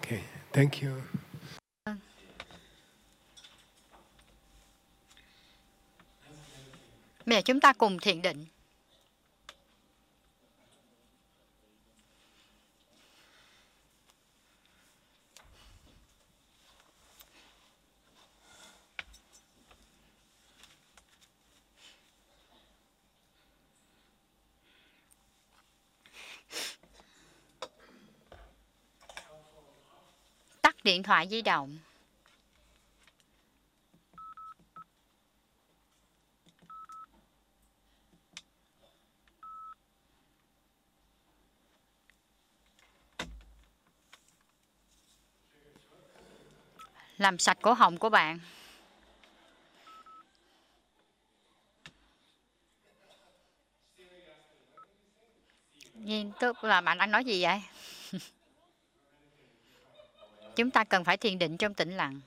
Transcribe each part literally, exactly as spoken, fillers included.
Okay, thank you. Bây giờ chúng ta cùng thiền định. Tắt điện thoại di động. Làm sạch cổ họng của bạn. Nhìn tức là bạn đang nói gì vậy? Chúng ta cần phải thiền định trong tĩnh lặng.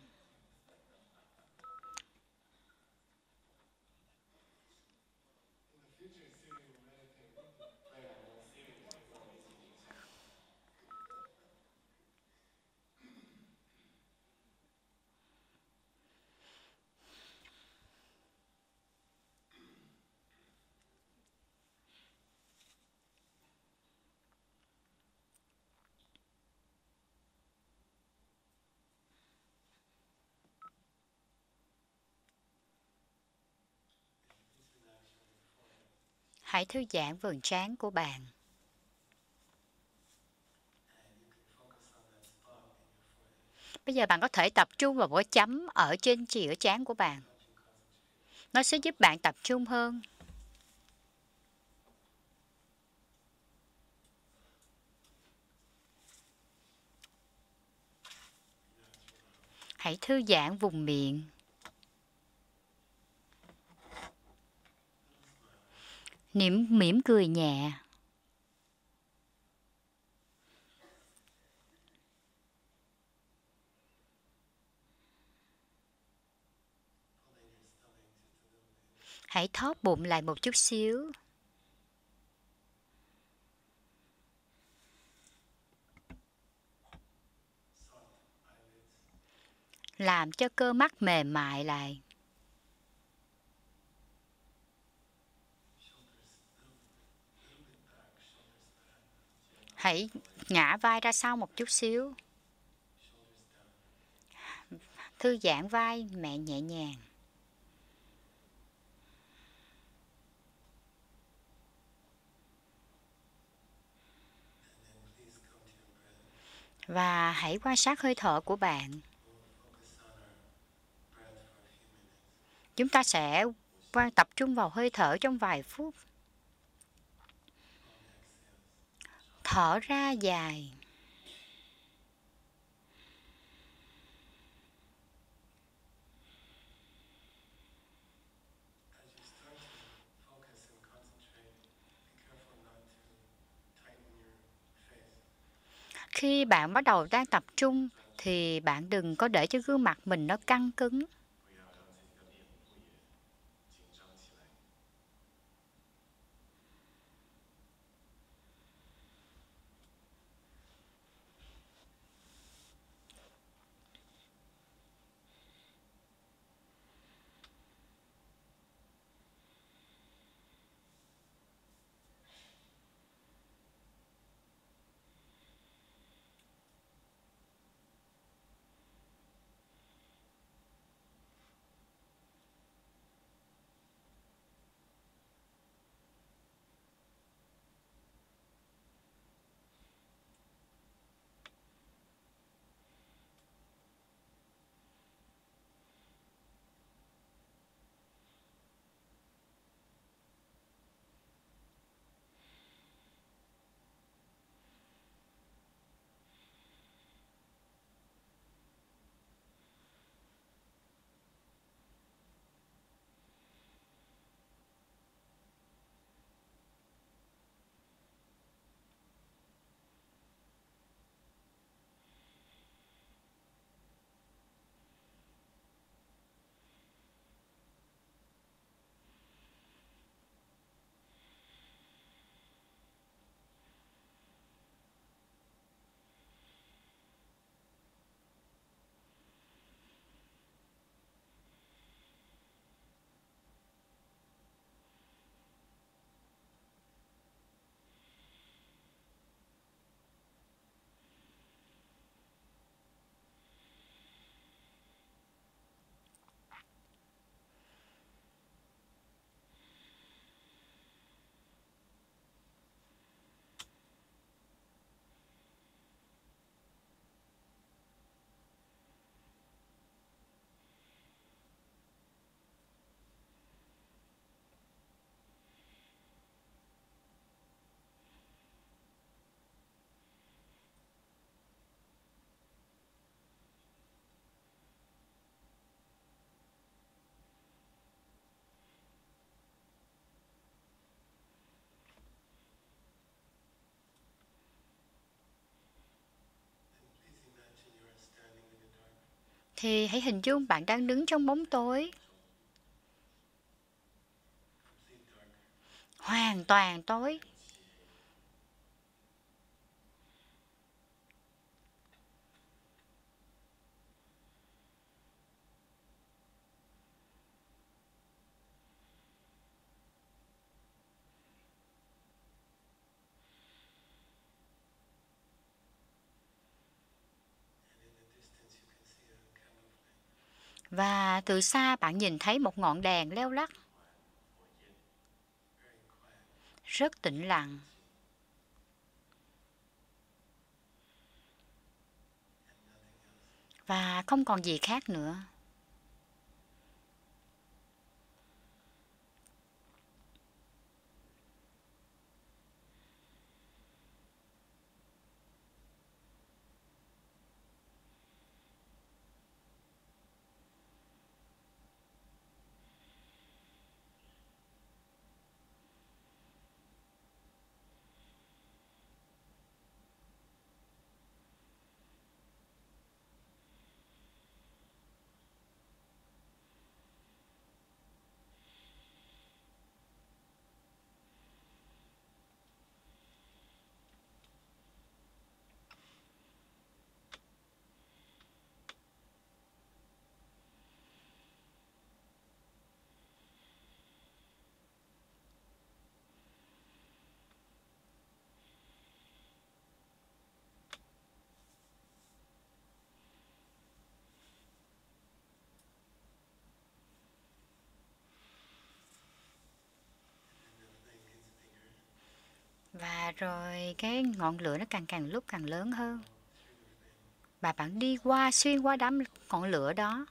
Hãy thư giãn vầng trán của bạn. Bây giờ bạn có thể tập trung vào một chấm ở trên chìa trán của bạn. Nó sẽ giúp bạn tập trung hơn. Hãy thư giãn vùng miệng. Niệm mỉm cười nhẹ. Hãy thóp bụng lại một chút xíu. Làm cho cơ mắt mềm mại lại. Hãy ngã vai ra sau một chút xíu. Thư giãn vai mẹ nhẹ nhàng. Và hãy quan sát hơi thở của bạn. Chúng ta sẽ quan tập trung vào hơi thở trong vài phút. Thở ra dài. Khi bạn bắt đầu đang tập trung thì bạn đừng có để cho gương mặt mình nó căng cứng. thì hãy hình dung bạn đang đứng trong bóng tối, hoàn toàn tối. Và từ xa bạn nhìn thấy một ngọn đèn leo lắc, rất tĩnh lặng. Và không còn gì khác nữa. Và rồi cái ngọn lửa nó càng càng lúc càng lớn hơn. Và bạn đi qua, xuyên qua đám ngọn lửa đó.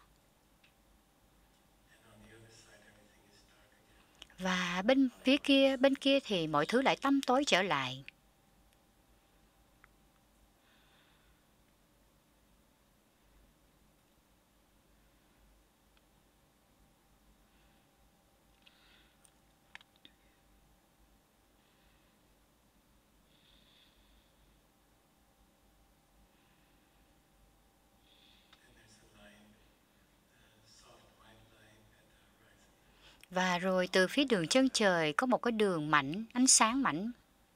Và bên phía kia, bên kia thì mọi thứ lại tăm tối trở lại. Và rồi từ phía đường chân trời có một cái đường mảnh, ánh sáng mảnh.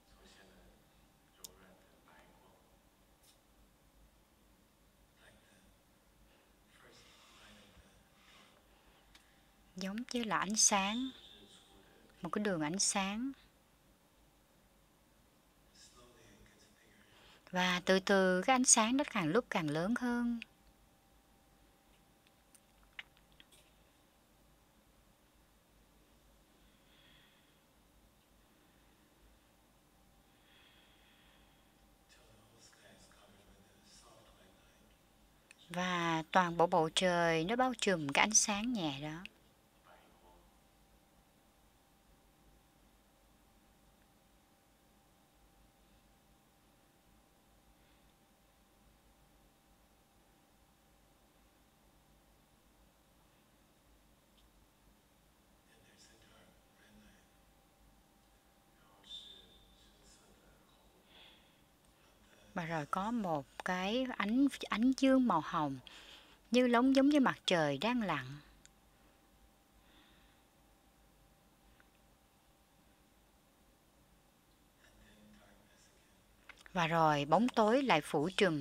Giống như là ánh sáng. Một cái đường ánh sáng. Và từ từ cái ánh sáng nó càng lúc càng lớn hơn. Và toàn bộ bầu trời nó bao trùm cái ánh sáng nhẹ đó. Và rồi có một cái ánh ánh dương màu hồng, như lóng giống như mặt trời đang lặn. Và rồi bóng tối lại phủ trùm.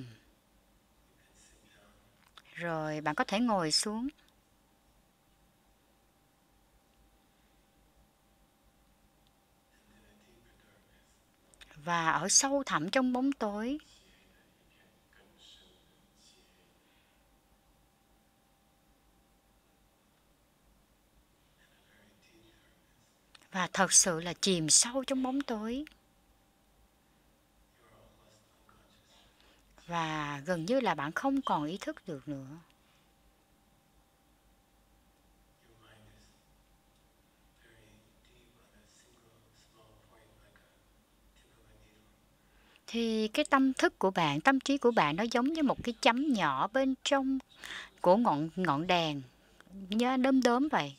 Rồi bạn có thể ngồi xuống. Và ở sâu thẳm trong bóng tối, và thật sự là chìm sâu trong bóng tối. Và gần như là bạn không còn ý thức được nữa. Thì cái tâm thức của bạn, tâm trí của bạn nó giống như một cái chấm nhỏ bên trong của ngọn ngọn đèn, nhớ đom đóm vậy.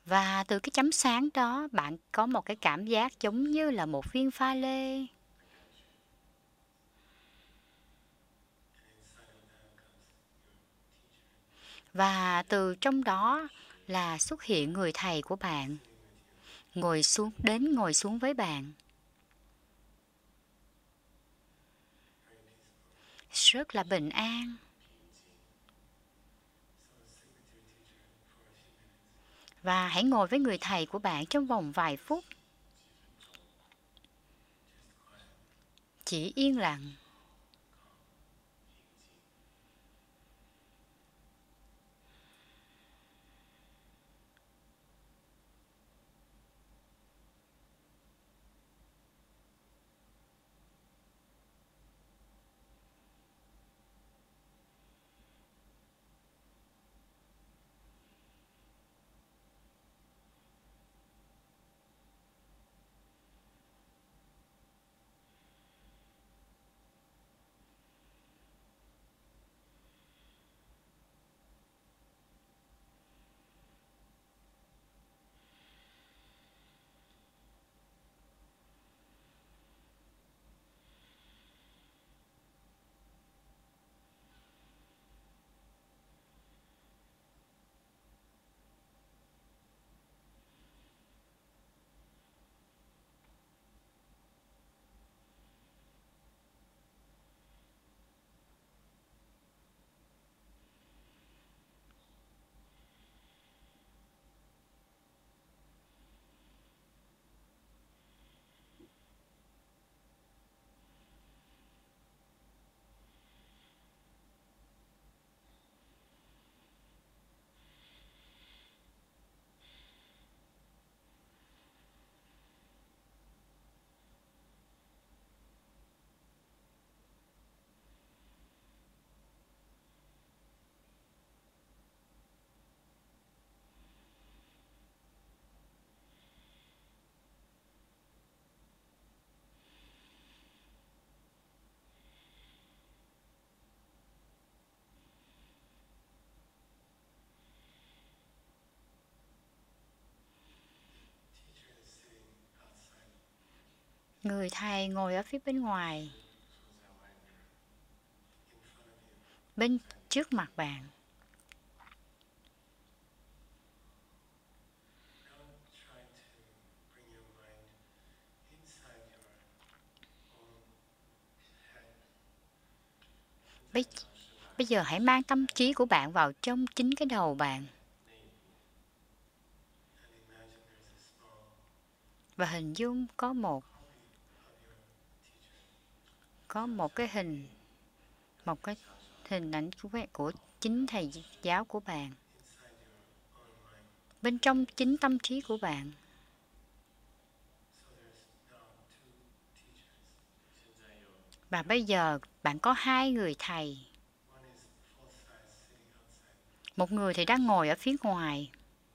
Và từ cái chấm sáng đó, bạn có một cái cảm giác giống như là một viên pha lê. Và từ trong đó là xuất hiện người thầy của bạn, ngồi xuống đến ngồi xuống với bạn. Rất là bình an. Và hãy ngồi với người thầy của bạn trong vòng vài phút. Chỉ yên lặng. Người thầy ngồi ở phía bên ngoài, bên trước mặt bạn. Bây, bây giờ hãy mang tâm trí của bạn vào trong chính cái đầu bạn. Và hình dung có một có một cái hình một cái hình ảnh của, của chính thầy giáo của bạn bên trong chính tâm trí của bạn. Và bây giờ bạn có hai người thầy. Một người thì đang ngồi ở phía ngoài,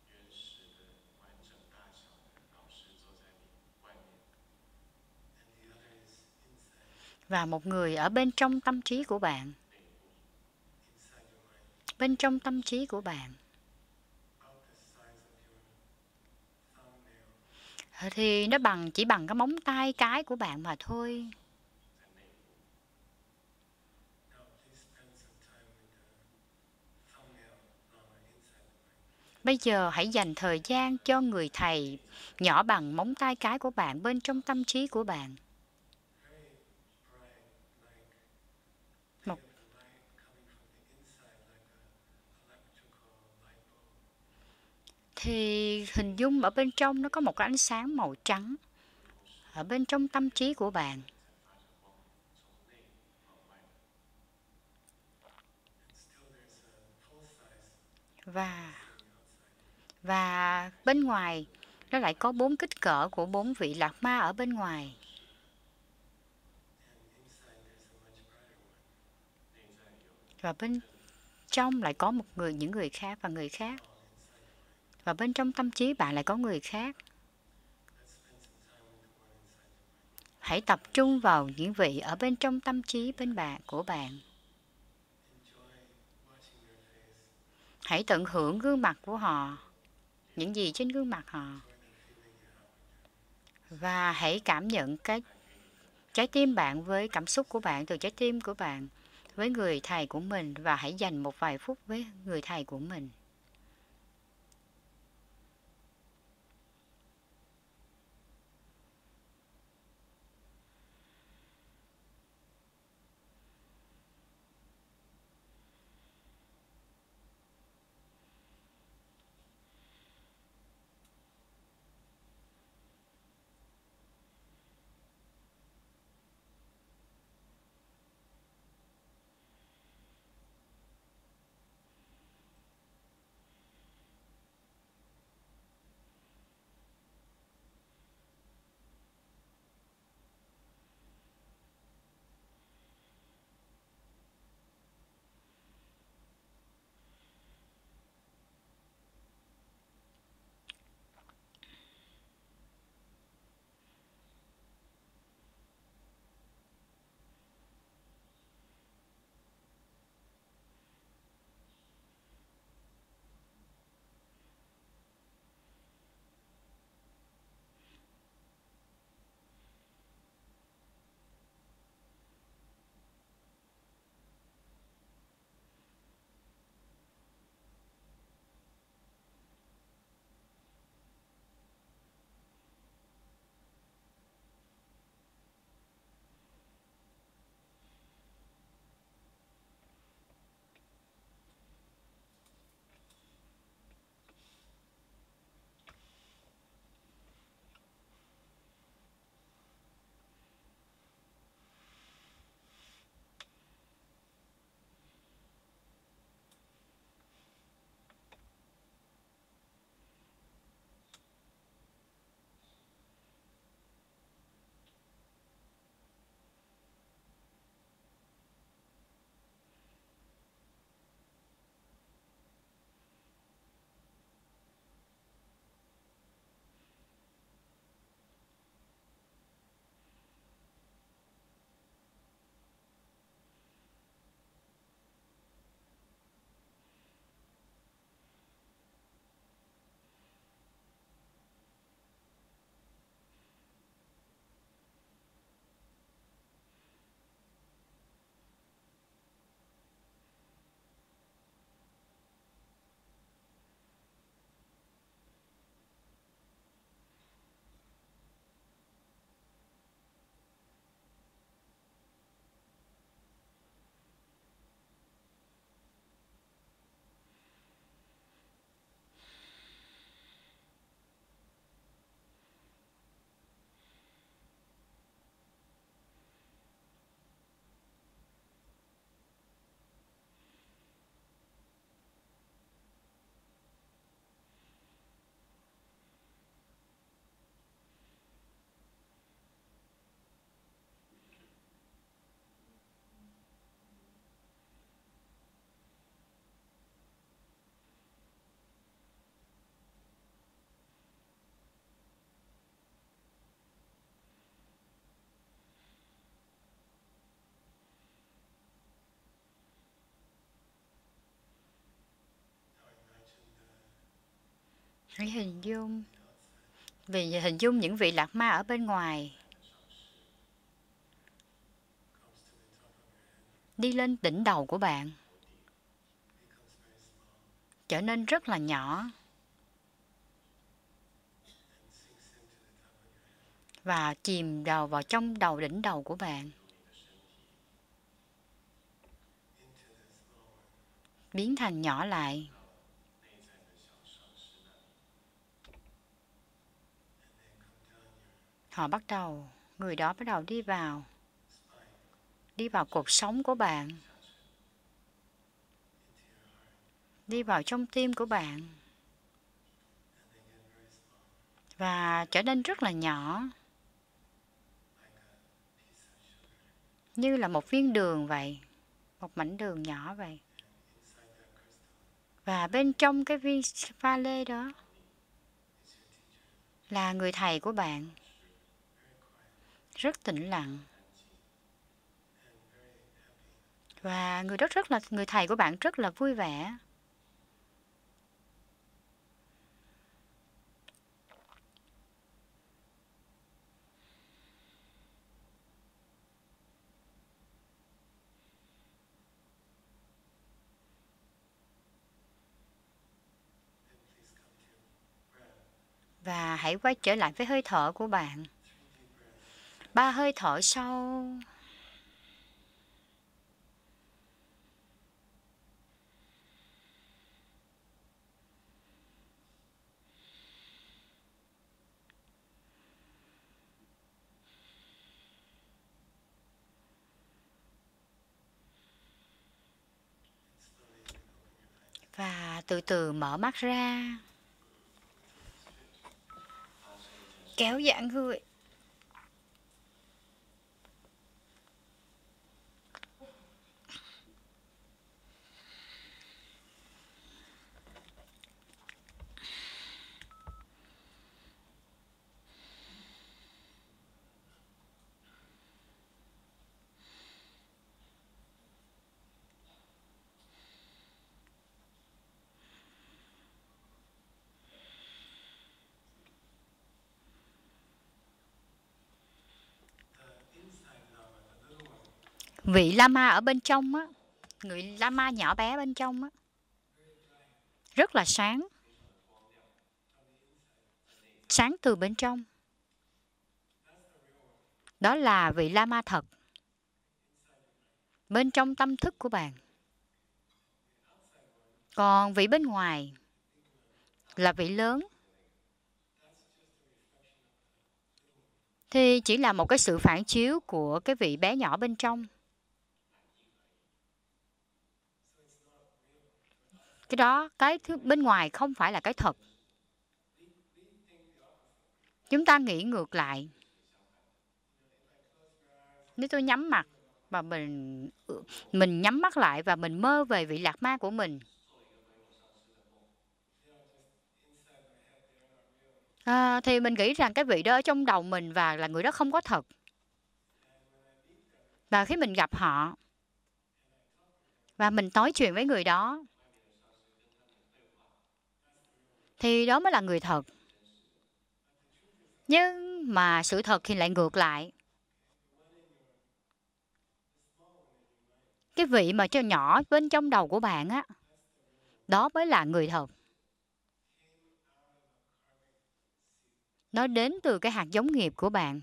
và một người ở bên trong tâm trí của bạn. Bên trong tâm trí của bạn thì nó bằng chỉ bằng cái móng tay cái của bạn mà thôi. Bây giờ hãy dành thời gian cho người thầy nhỏ bằng móng tay cái của bạn bên trong tâm trí của bạn. Một thì hình dung ở bên trong nó có một cái ánh sáng màu trắng ở bên trong tâm trí của bạn. Và và bên ngoài nó lại có bốn kích cỡ của bốn vị lạc ma ở bên ngoài. Và bên trong lại có một người những người khác và người khác. Và bên trong tâm trí bạn lại có người khác. Hãy tập trung vào những vị ở bên trong tâm trí bên bạn của bạn. Hãy tận hưởng gương mặt của họ, những gì trên gương mặt họ. Và hãy cảm nhận cái trái tim bạn với cảm xúc của bạn, từ trái tim của bạn với người thầy của mình, và hãy dành một vài phút với người thầy của mình. Hãy hình dung, vì hình dung những vị lạc ma ở bên ngoài đi lên đỉnh đầu của bạn, trở nên rất là nhỏ và chìm đầu vào trong đầu đỉnh đầu của bạn, biến thành nhỏ lại. Họ bắt đầu, người đó bắt đầu đi vào, đi vào cột sống của bạn, đi vào trong tim của bạn và trở nên rất là nhỏ, như là một viên đường vậy, một mảnh đường nhỏ vậy. Và bên trong cái viên pha lê đó là người thầy của bạn, rất tĩnh lặng. Và người đó rất là người thầy của bạn rất là vui vẻ. Và hãy quay trở lại với hơi thở của bạn. Ba hơi thở sâu. Và từ từ mở mắt ra. Kéo giãn người. Vị Lama ở bên trong á, người Lama nhỏ bé bên trong á, rất là sáng. Sáng từ bên trong. Đó là vị Lama thật. Bên trong tâm thức của bạn. Còn vị bên ngoài là vị lớn. Thì chỉ là một cái sự phản chiếu của cái vị bé nhỏ bên trong. Cái đó, cái thứ bên ngoài không phải là cái thật. Chúng ta nghĩ ngược lại. Nếu tôi nhắm mặt và mình mình nhắm mắt lại và mình mơ về vị lạc ma của mình, à, thì mình nghĩ rằng cái vị đó ở trong đầu mình và là người đó không có thật. Và khi mình gặp họ và mình nói chuyện với người đó, thì đó mới là người thật. Nhưng mà sự thật thì lại ngược lại. Cái vị mà cho nhỏ bên trong đầu của bạn á, đó mới là người thật. Nó đến từ cái hạt giống nghiệp của bạn.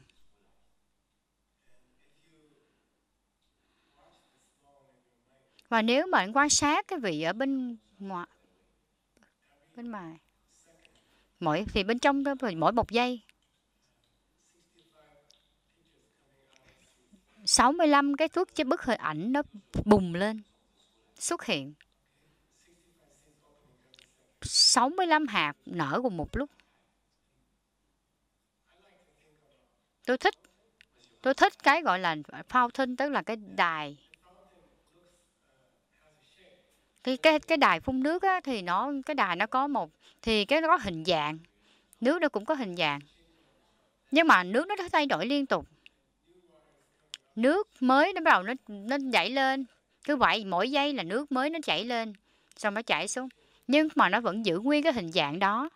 Và nếu bạn quan sát cái vị ở bên ngoài, bên ngoài, mỗi thì bên trong đó, mỗi một giây, sáu mươi lăm cái thước cho bức hình ảnh nó bùng lên, xuất hiện. sáu mươi lăm hạt nở cùng một lúc. Tôi thích, tôi thích cái gọi là fountain, tức là cái đài. Thì cái cái đài phun nước á, thì nó cái đài nó có một thì cái nó có hình dạng, nước nó cũng có hình dạng. Nhưng mà nước nó thay đổi liên tục. Nước mới nó bắt đầu nó nó chảy lên, cứ vậy mỗi giây là nước mới nó chảy lên, xong nó chảy xuống. Nhưng mà nó vẫn giữ nguyên cái hình dạng đó.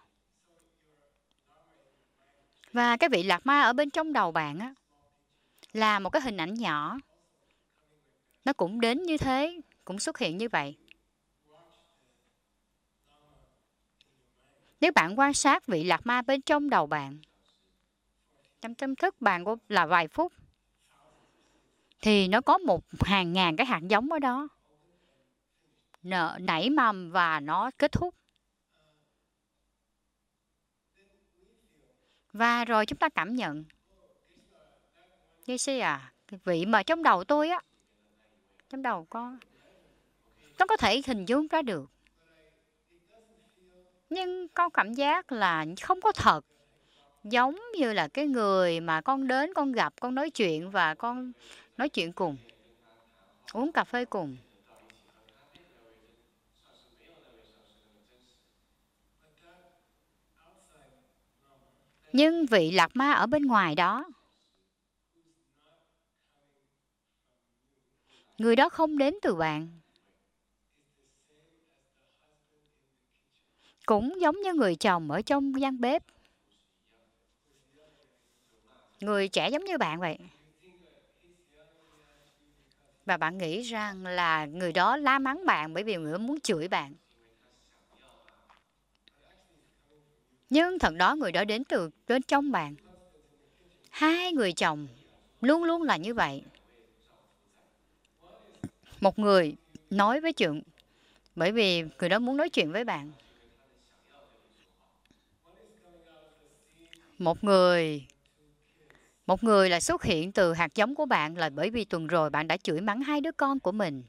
Và cái vị lạc ma ở bên trong đầu bạn á, là một cái hình ảnh nhỏ. Nó cũng đến như thế, cũng xuất hiện như vậy. Nếu bạn quan sát vị lạc ma bên trong đầu bạn, trong tâm thức bạn của là vài phút, thì nó có một hàng ngàn cái hạt giống ở đó. Nở, nảy mầm và nó kết thúc. Và rồi chúng ta cảm nhận. Như à, cái vị mà trong đầu tôi á, trong đầu con, nó có thể hình dung ra được. Nhưng con cảm giác là không có thật. Giống như là cái người mà con đến, con gặp, con nói chuyện và con nói chuyện cùng. Uống cà phê cùng. Nhưng vị lạc ma ở bên ngoài đó, người đó không đến từ bạn. Cũng giống như người chồng ở trong gian bếp. Người trẻ giống như bạn vậy. Và bạn nghĩ rằng là người đó la mắng bạn bởi vì người đó muốn chửi bạn. Nhưng thật đó người đó đến từ bên trong bạn. Hai người chồng luôn luôn là như vậy. Một người nói với chuyện, bởi vì người đó muốn nói chuyện với bạn. Một người Một người là xuất hiện từ hạt giống của bạn là bởi vì tuần rồi bạn đã chửi mắng hai đứa con của mình.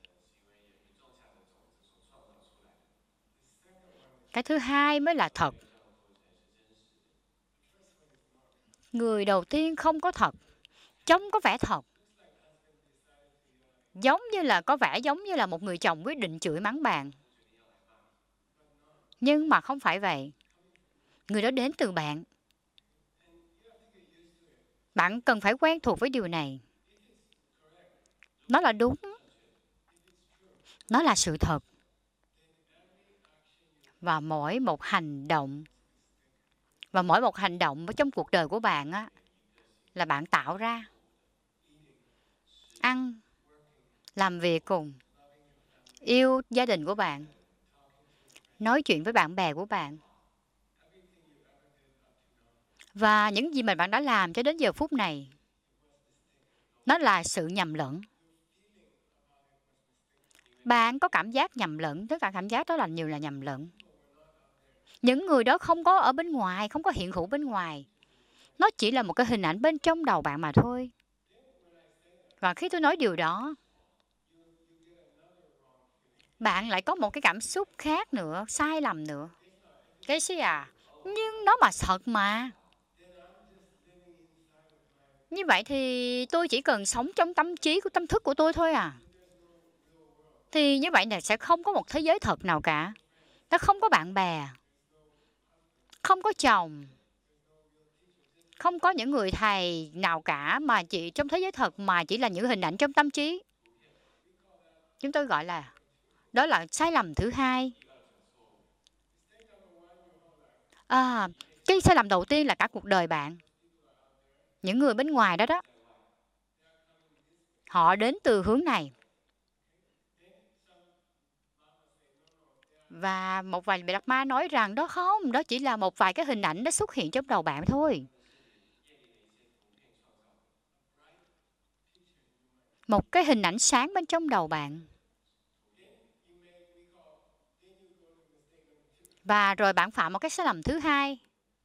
Cái thứ hai mới là thật. Người đầu tiên không có thật, trông có vẻ thật. Giống như là có vẻ giống như là một người chồng quyết định chửi mắng bạn. Nhưng mà không phải vậy. Người đó đến từ bạn. Bạn cần phải quen thuộc với điều này. Nó là đúng. Nó là sự thật. Và mỗi một hành động Và mỗi một hành động ở trong cuộc đời của bạn á, là bạn tạo ra. Ăn, làm việc cùng, yêu gia đình của bạn, nói chuyện với bạn bè của bạn. Và những gì mà bạn đã làm cho đến giờ phút này, nó là sự nhầm lẫn. Bạn có cảm giác nhầm lẫn, tất cả cảm giác đó là nhiều là nhầm lẫn. Những người đó không có ở bên ngoài, không có hiện hữu bên ngoài. Nó chỉ là một cái hình ảnh bên trong đầu bạn mà thôi. Và khi tôi nói điều đó, bạn lại có một cái cảm xúc khác nữa, sai lầm nữa. Cái gì à? Nhưng nó mà thật mà. Như vậy thì tôi chỉ cần sống trong tâm trí của tâm thức của tôi thôi à. Thì như vậy là sẽ không có một thế giới thật nào cả. Nó không có bạn bè, không có chồng, không có những người thầy nào cả, mà chỉ trong thế giới thật mà chỉ là những hình ảnh trong tâm trí. Chúng tôi gọi là, đó là sai lầm thứ hai. À, cái sai lầm đầu tiên là cả cuộc đời bạn. Những người bên ngoài đó đó, họ đến từ hướng này. Và một vài vị Đạt Ma nói rằng đó không, đó chỉ là một vài cái hình ảnh nó xuất hiện trong đầu bạn thôi. Một cái hình ảnh sáng bên trong đầu bạn. Và rồi bạn phạm một cái sai lầm thứ hai.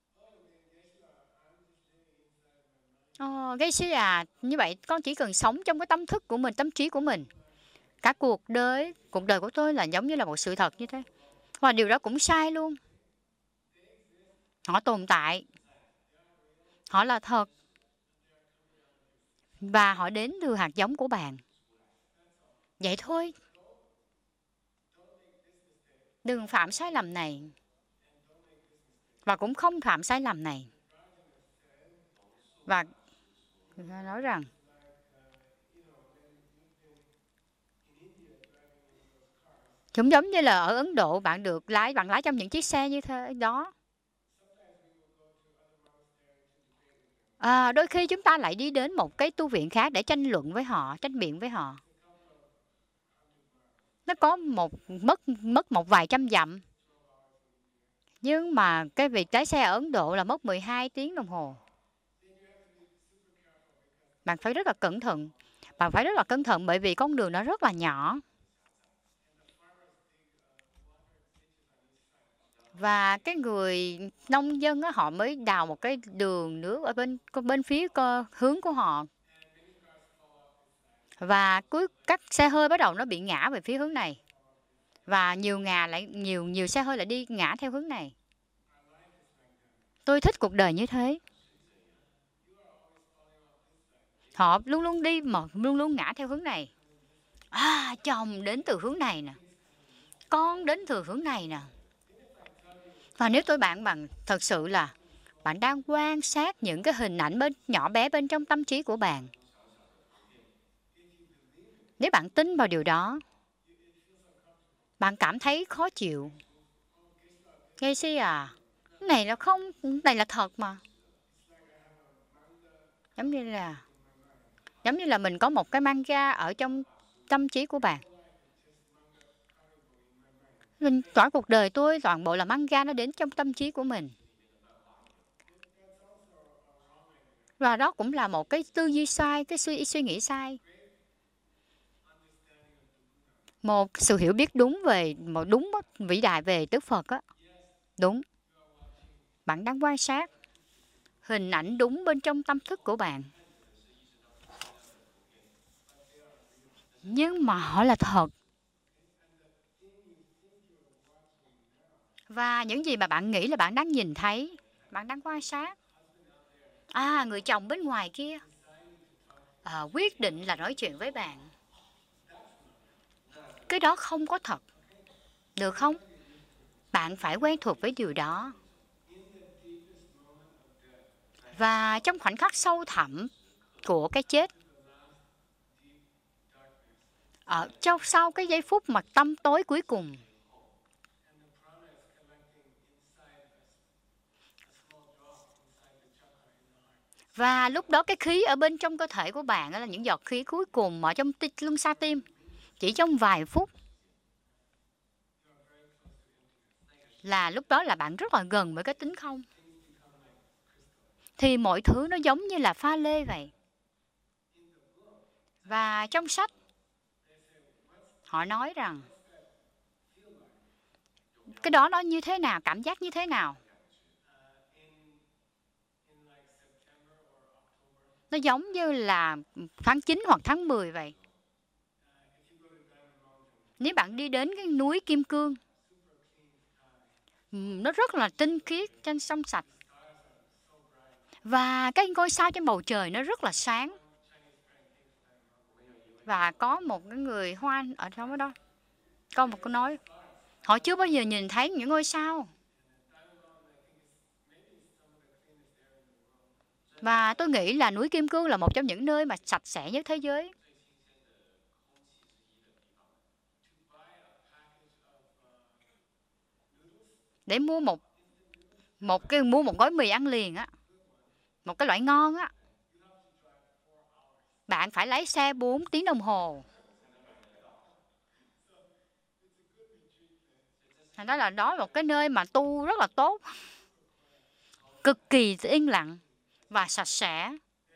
Ờ, gây sư à, như vậy con chỉ cần sống trong cái tâm thức của mình, tâm trí của mình. Cả cuộc đời, cuộc đời của tôi là giống như là một sự thật như thế. Và điều đó cũng sai luôn. Họ tồn tại. Họ là thật. Và họ đến từ hạt giống của bạn. Vậy thôi. Đừng phạm sai lầm này. Và cũng không phạm sai lầm này. Và người ta nói rằng cũng giống như là ở Ấn Độ bạn được lái, bạn lái trong những chiếc xe như thế đó. À, đôi khi chúng ta lại đi đến một cái tu viện khác để tranh luận với họ, tranh biện với họ. Nó có một mất mất một vài trăm dặm. Nhưng mà cái việc lái xe ở Ấn Độ là mất mười hai tiếng đồng hồ. Bạn phải rất là cẩn thận. Bạn phải rất là cẩn thận bởi vì con đường nó rất là nhỏ. Và cái người nông dân á, họ mới đào một cái đường nước ở bên bên phía cơ, hướng của họ. Và cuối các xe hơi bắt đầu nó bị ngã về phía hướng này. Và nhiều ngà lại nhiều nhiều xe hơi lại đi ngã theo hướng này. Tôi thích cuộc đời như thế. Họ luôn luôn đi mà luôn luôn ngã theo hướng này. À, chồng đến từ hướng này nè. Con đến từ hướng này nè. Và nếu tôi bạn bằng thật sự là bạn đang quan sát những cái hình ảnh bên nhỏ bé bên trong tâm trí của bạn. Nếu bạn tin vào điều đó, bạn cảm thấy khó chịu. Nghe si à, này là không, này là thật mà. Giống như là giống như là mình có một cái manga ở trong tâm trí của bạn. Mình, toàn cuộc đời tôi toàn bộ là manga nó đến trong tâm trí của mình. Và đó cũng là một cái tư duy sai, cái suy, suy nghĩ sai. Một sự hiểu biết đúng về, một đúng vĩ đại về Đức Phật á. Đúng. Bạn đang quan sát hình ảnh đúng bên trong tâm thức của bạn. Nhưng mà họ là thật. Và những gì mà bạn nghĩ là bạn đang nhìn thấy, bạn đang quan sát. À, người chồng bên ngoài kia à, quyết định là nói chuyện với bạn. Cái đó không có thật. Được không? Bạn phải quen thuộc với điều đó. Và trong khoảnh khắc sâu thẳm của cái chết, ở trong sau cái giây phút mà tăm tối cuối cùng, và lúc đó cái khí ở bên trong cơ thể của bạn là những giọt khí cuối cùng ở trong luân xa tim, chỉ trong vài phút, là lúc đó là bạn rất là gần với cái tính không. Thì mọi thứ nó giống như là pha lê vậy. Và trong sách, họ nói rằng cái đó nó như thế nào, cảm giác như thế nào. Nó giống như là tháng chín hoặc tháng mười vậy. Nếu bạn đi đến cái núi Kim Cương, nó rất là tinh khiết, trên trong sạch. Và cái ngôi sao trên bầu trời nó rất là sáng. Và có một cái người Hoa ở trong đó, có một câu nói, họ chưa bao giờ nhìn thấy những ngôi sao. Và tôi nghĩ là núi Kim Cương là một trong những nơi mà sạch sẽ nhất thế giới. Để mua một một cái mua một gói mì ăn liền á, một cái loại ngon á, bạn phải lái xe bốn tiếng đồng hồ. Thành ra là đó là một cái nơi mà tu rất là tốt, cực kỳ yên lặng và sạch sẽ.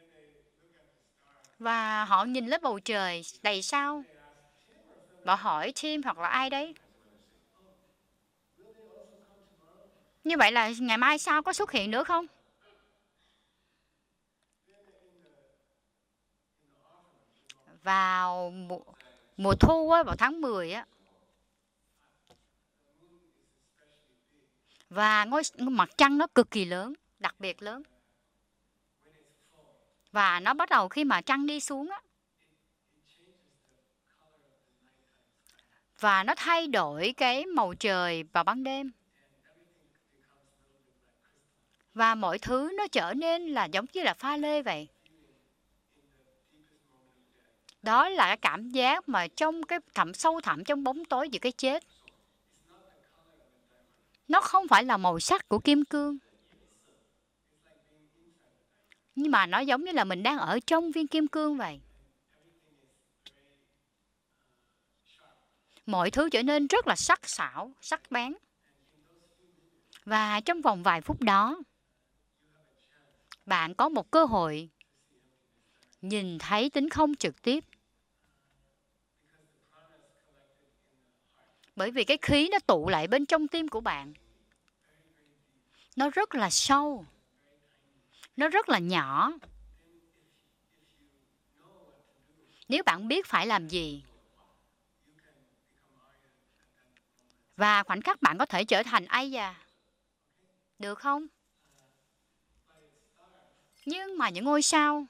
Và họ nhìn lên bầu trời đầy sao. Họ hỏi Tim hoặc là ai đấy, như vậy là ngày mai sao có xuất hiện nữa không? Vào mùa, mùa thu á, vào tháng mười á, và ngôi mặt trăng nó cực kỳ lớn, đặc biệt lớn. Và nó bắt đầu khi mà trăng đi xuống á, và nó thay đổi cái màu trời vào ban đêm. Và mọi thứ nó trở nên là giống như là pha lê vậy. Đó là cái cảm giác mà trong cái thẳm sâu thẳm trong bóng tối giữa cái chết. Nó không phải là màu sắc của kim cương, nhưng mà nó giống như là mình đang ở trong viên kim cương vậy. Mọi thứ trở nên rất là sắc sảo, sắc bén. Và trong vòng vài phút đó, bạn có một cơ hội nhìn thấy tính không trực tiếp. Bởi vì cái khí nó tụ lại bên trong tim của bạn. Nó rất là sâu. Nó rất là nhỏ. Nếu bạn biết phải làm gì, và khoảnh khắc bạn có thể trở thành ai già. Được không? Nhưng mà những ngôi sao,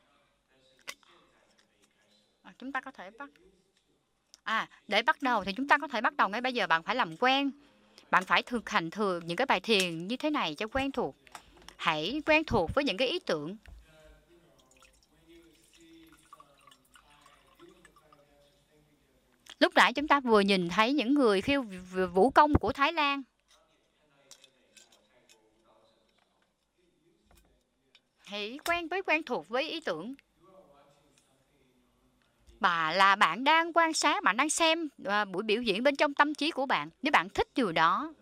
à, chúng ta có thể bắt. À, để bắt đầu thì chúng ta có thể bắt đầu ngay bây giờ. Bạn phải làm quen. Bạn phải thực hành thường những cái bài thiền như thế này cho quen thuộc. Hãy quen thuộc với những cái ý tưởng. Lúc nãy chúng ta vừa nhìn thấy những người khiêu vũ công của Thái Lan. Hãy quen với quen thuộc với ý tưởng. Bà là bạn đang quan sát, bạn đang xem uh, buổi biểu diễn bên trong tâm trí của bạn. Nếu bạn thích điều đó,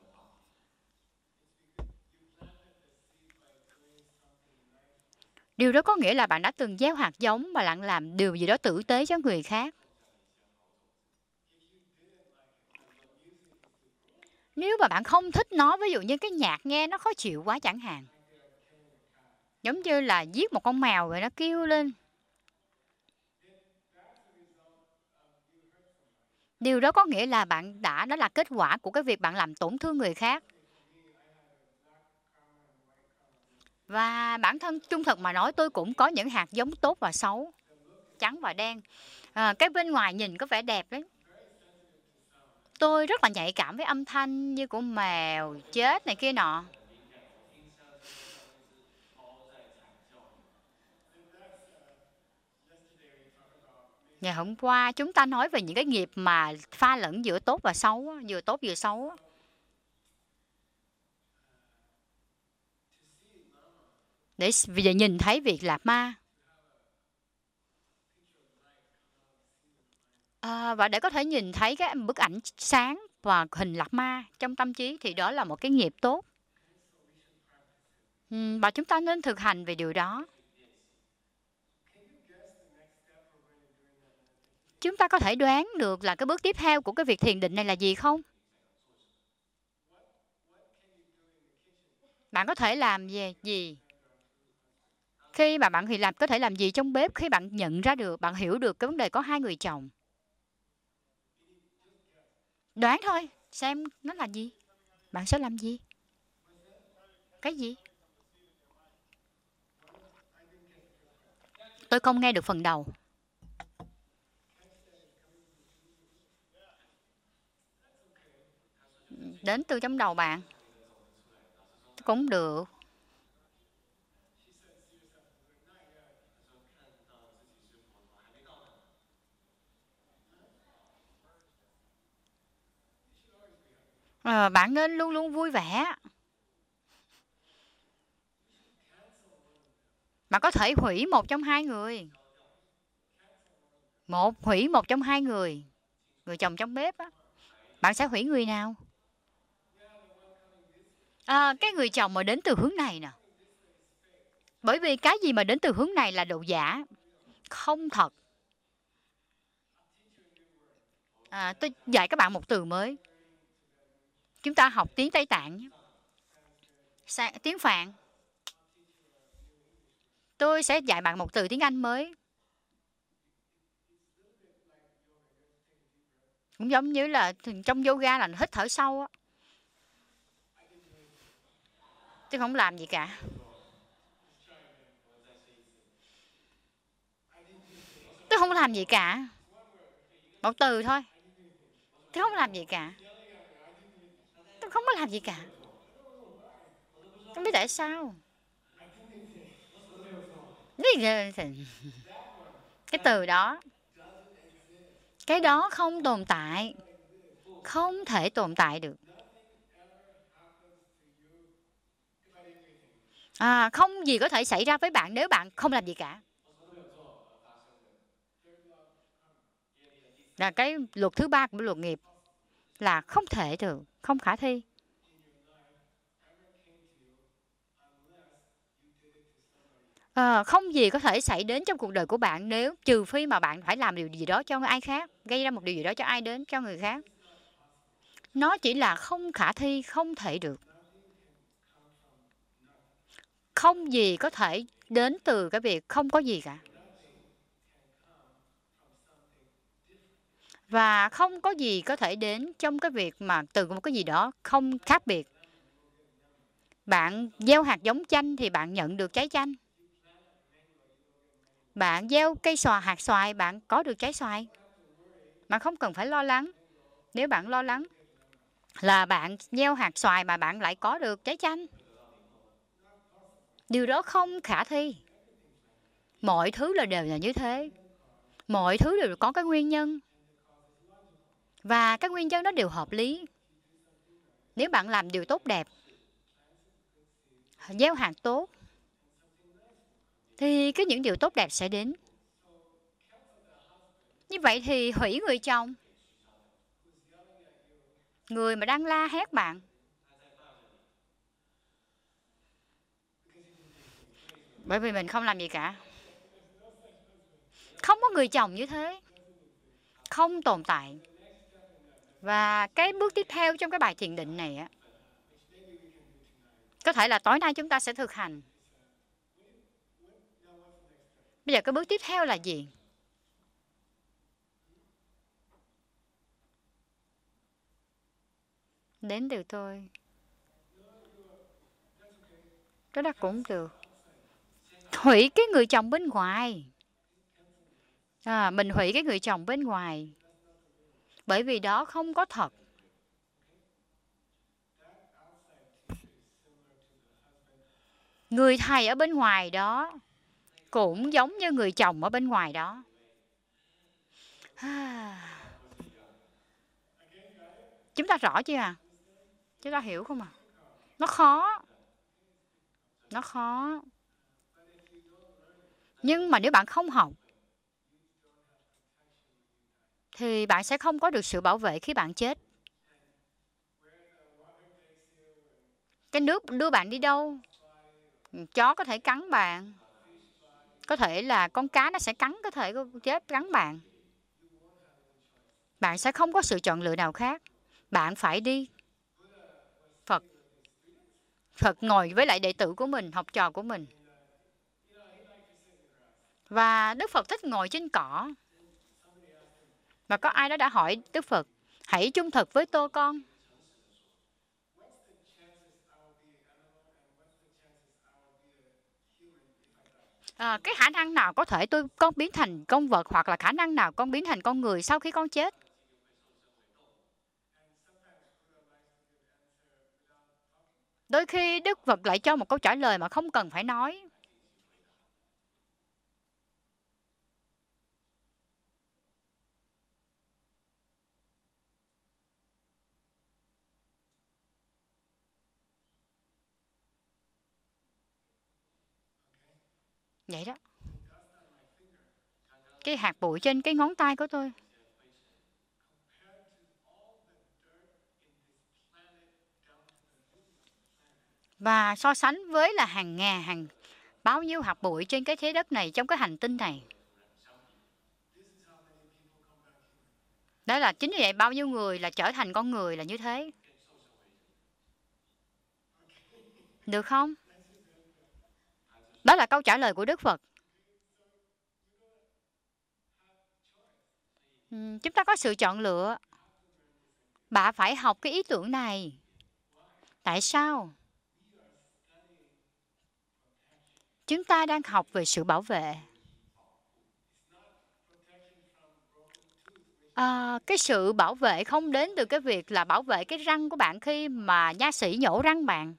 Điều đó có nghĩa là bạn đã từng gieo hạt giống và bạn làm điều gì đó tử tế cho người khác. Nếu mà bạn không thích nó, ví dụ như cái nhạc nghe nó khó chịu quá chẳng hạn, giống như là giết một con mèo rồi nó kêu lên, điều đó có nghĩa là bạn đã đó là kết quả của cái việc bạn làm tổn thương người khác. Và bản thân trung thực mà nói, tôi cũng có những hạt giống tốt và xấu, trắng và đen. À, cái bên ngoài nhìn có vẻ đẹp đấy. Tôi rất là nhạy cảm với âm thanh như của mèo chết này kia nọ. Ngày hôm qua chúng ta nói về những cái nghiệp mà pha lẫn giữa tốt và xấu, vừa tốt vừa xấu. Để bây giờ nhìn thấy việc Lạt Ma. À, và để có thể nhìn thấy cái bức ảnh sáng và hình Lạt Ma trong tâm trí thì đó là một cái nghiệp tốt. Ừ, và chúng ta nên thực hành về điều đó. Chúng ta có thể đoán được là cái bước tiếp theo của cái việc thiền định này là gì không? Bạn có thể làm gì? gì? Khi mà bạn thì làm có thể làm gì trong bếp khi bạn nhận ra được, bạn hiểu được cái vấn đề có hai người chồng? Đoán thôi, xem nó là gì. Bạn sẽ làm gì? Cái gì? Tôi không nghe được phần đầu. Đến từ trong đầu bạn. Cũng được. À, bạn nên luôn luôn vui vẻ. Bạn có thể hủy một trong hai người. Một, hủy một trong hai người. Người chồng trong bếp á. Bạn sẽ hủy người nào? À, cái người chồng mà đến từ hướng này nè. Bởi vì cái gì mà đến từ hướng này là độ giả. Không thật. À, tôi dạy các bạn một từ mới. Chúng ta học tiếng Tây Tạng nhé. Sa- tiếng Phạn. Tôi sẽ dạy bạn một từ tiếng Anh mới. Cũng giống như là trong yoga là hít thở sâu á. Tôi không làm gì cả. Tôi không làm gì cả. Một từ thôi. Tôi không làm gì cả. Tôi không có làm gì cả. Không biết tại sao. Cái từ đó. Cái đó không tồn tại. Không thể tồn tại được. À, không gì có thể xảy ra với bạn nếu bạn không làm gì cả. Là cái luật thứ ba của luật nghiệp. Là không thể được. Không khả thi. À, không gì có thể xảy đến trong cuộc đời của bạn nếu trừ phi mà bạn phải làm điều gì đó cho ai khác, gây ra một điều gì đó cho ai đến cho người khác. Nó chỉ là không khả thi, không thể được. Không gì có thể đến từ cái việc không có gì cả. Và không có gì có thể đến trong cái việc mà từ một cái gì đó không khác biệt. Bạn gieo hạt giống chanh thì bạn nhận được trái chanh. Bạn gieo cây xoài, hạt xoài, bạn có được trái xoài. Bạn không cần phải lo lắng. Nếu bạn lo lắng là bạn gieo hạt xoài mà bạn lại có được trái chanh. Điều đó không khả thi. Mọi thứ là đều là như thế. Mọi thứ đều có cái nguyên nhân. Và các nguyên nhân đó đều hợp lý. Nếu bạn làm điều tốt đẹp, gieo hạt tốt, thì cái những điều tốt đẹp sẽ đến. Như vậy thì hủy người chồng. Người mà đang la hét bạn. Bởi vì mình không làm gì cả. Không có người chồng như thế. Không tồn tại. Và cái bước tiếp theo trong cái bài thiền định này á, có thể là tối nay chúng ta sẽ thực hành. Bây giờ cái bước tiếp theo là gì? Đến từ tôi. Cái đó cũng được. Hủy cái người chồng bên ngoài. À, mình hủy cái người chồng bên ngoài. Bởi vì đó không có thật. Người thầy ở bên ngoài đó cũng giống như người chồng ở bên ngoài đó. Chúng ta rõ chưa à? Chúng ta hiểu không à? Nó khó. Nó khó. Nhưng mà nếu bạn không học thì bạn sẽ không có được sự bảo vệ khi bạn chết. Cái nước đưa bạn đi đâu? Chó có thể cắn bạn. Có thể là con cá nó sẽ cắn, có thể chết cắn bạn. Bạn sẽ không có sự chọn lựa nào khác. Bạn phải đi. Phật. Phật ngồi với lại đệ tử của mình, học trò của mình. Và Đức Phật thích ngồi trên cỏ. Và có ai đó đã hỏi Đức Phật, hãy trung thực với tôi con. À, cái khả năng nào có thể tôi con biến thành con vật, hoặc là khả năng nào con biến thành con người sau khi con chết? Đôi khi Đức Phật lại cho một câu trả lời mà không cần phải nói. Vậy đó. Cái hạt bụi trên cái ngón tay của tôi. Và so sánh với là hàng ngàn, hàng bao nhiêu hạt bụi trên cái thế đất này, trong cái hành tinh này. Đó là chính vì vậy bao nhiêu người là trở thành con người là như thế. Được không? Đó là câu trả lời của Đức Phật. Ừ, chúng ta có sự chọn lựa. Bạn phải học cái ý tưởng này. Tại sao? Chúng ta đang học về sự bảo vệ. À, cái sự bảo vệ không đến từ cái việc là bảo vệ cái răng của bạn khi mà nha sĩ nhổ răng bạn.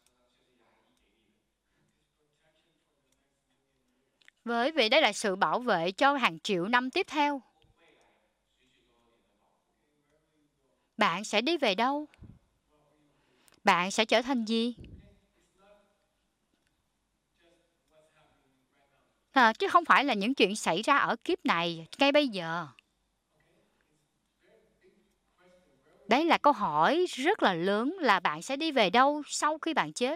Bởi vì đây là sự bảo vệ cho hàng triệu năm tiếp theo. Bạn sẽ đi về đâu? Bạn sẽ trở thành gì? À, chứ không phải là những chuyện xảy ra ở kiếp này, ngay bây giờ. Đấy là câu hỏi rất là lớn, là bạn sẽ đi về đâu sau khi bạn chết.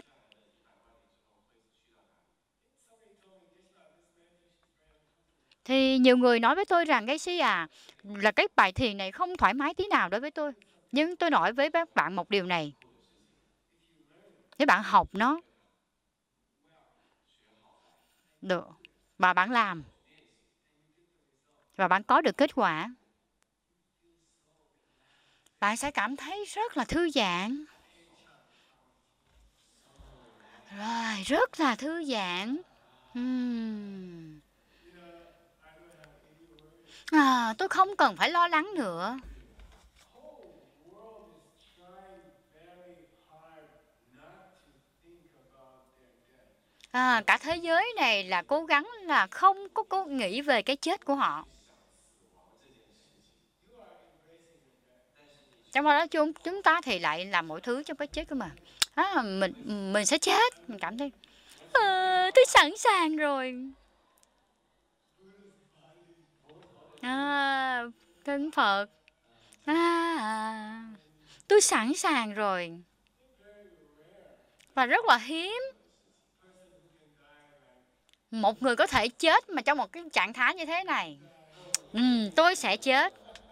Thì nhiều người nói với tôi rằng, cái gì à, là cái bài thiền này không thoải mái tí nào đối với tôi. Nhưng tôi nói với các bạn một điều này. Nếu bạn học nó, được, và bạn làm, và bạn có được kết quả, bạn sẽ cảm thấy rất là thư giãn. Rồi, rất là thư giãn. Uhm. À, tôi không cần phải lo lắng nữa. À, cả thế giới này là cố gắng là không có cố nghĩ về cái chết của họ. Trong đó chúng chúng ta thì lại làm mọi thứ trong cái chết của mình. À, mình mình sẽ chết, mình cảm thấy à, tôi sẵn sàng rồi. À, thân Phật. À, tôi sẵn sàng rồi. Và rất là hiếm. Một người có thể chết mà trong một cái trạng thái như thế này. Ừ, tôi sẽ chết.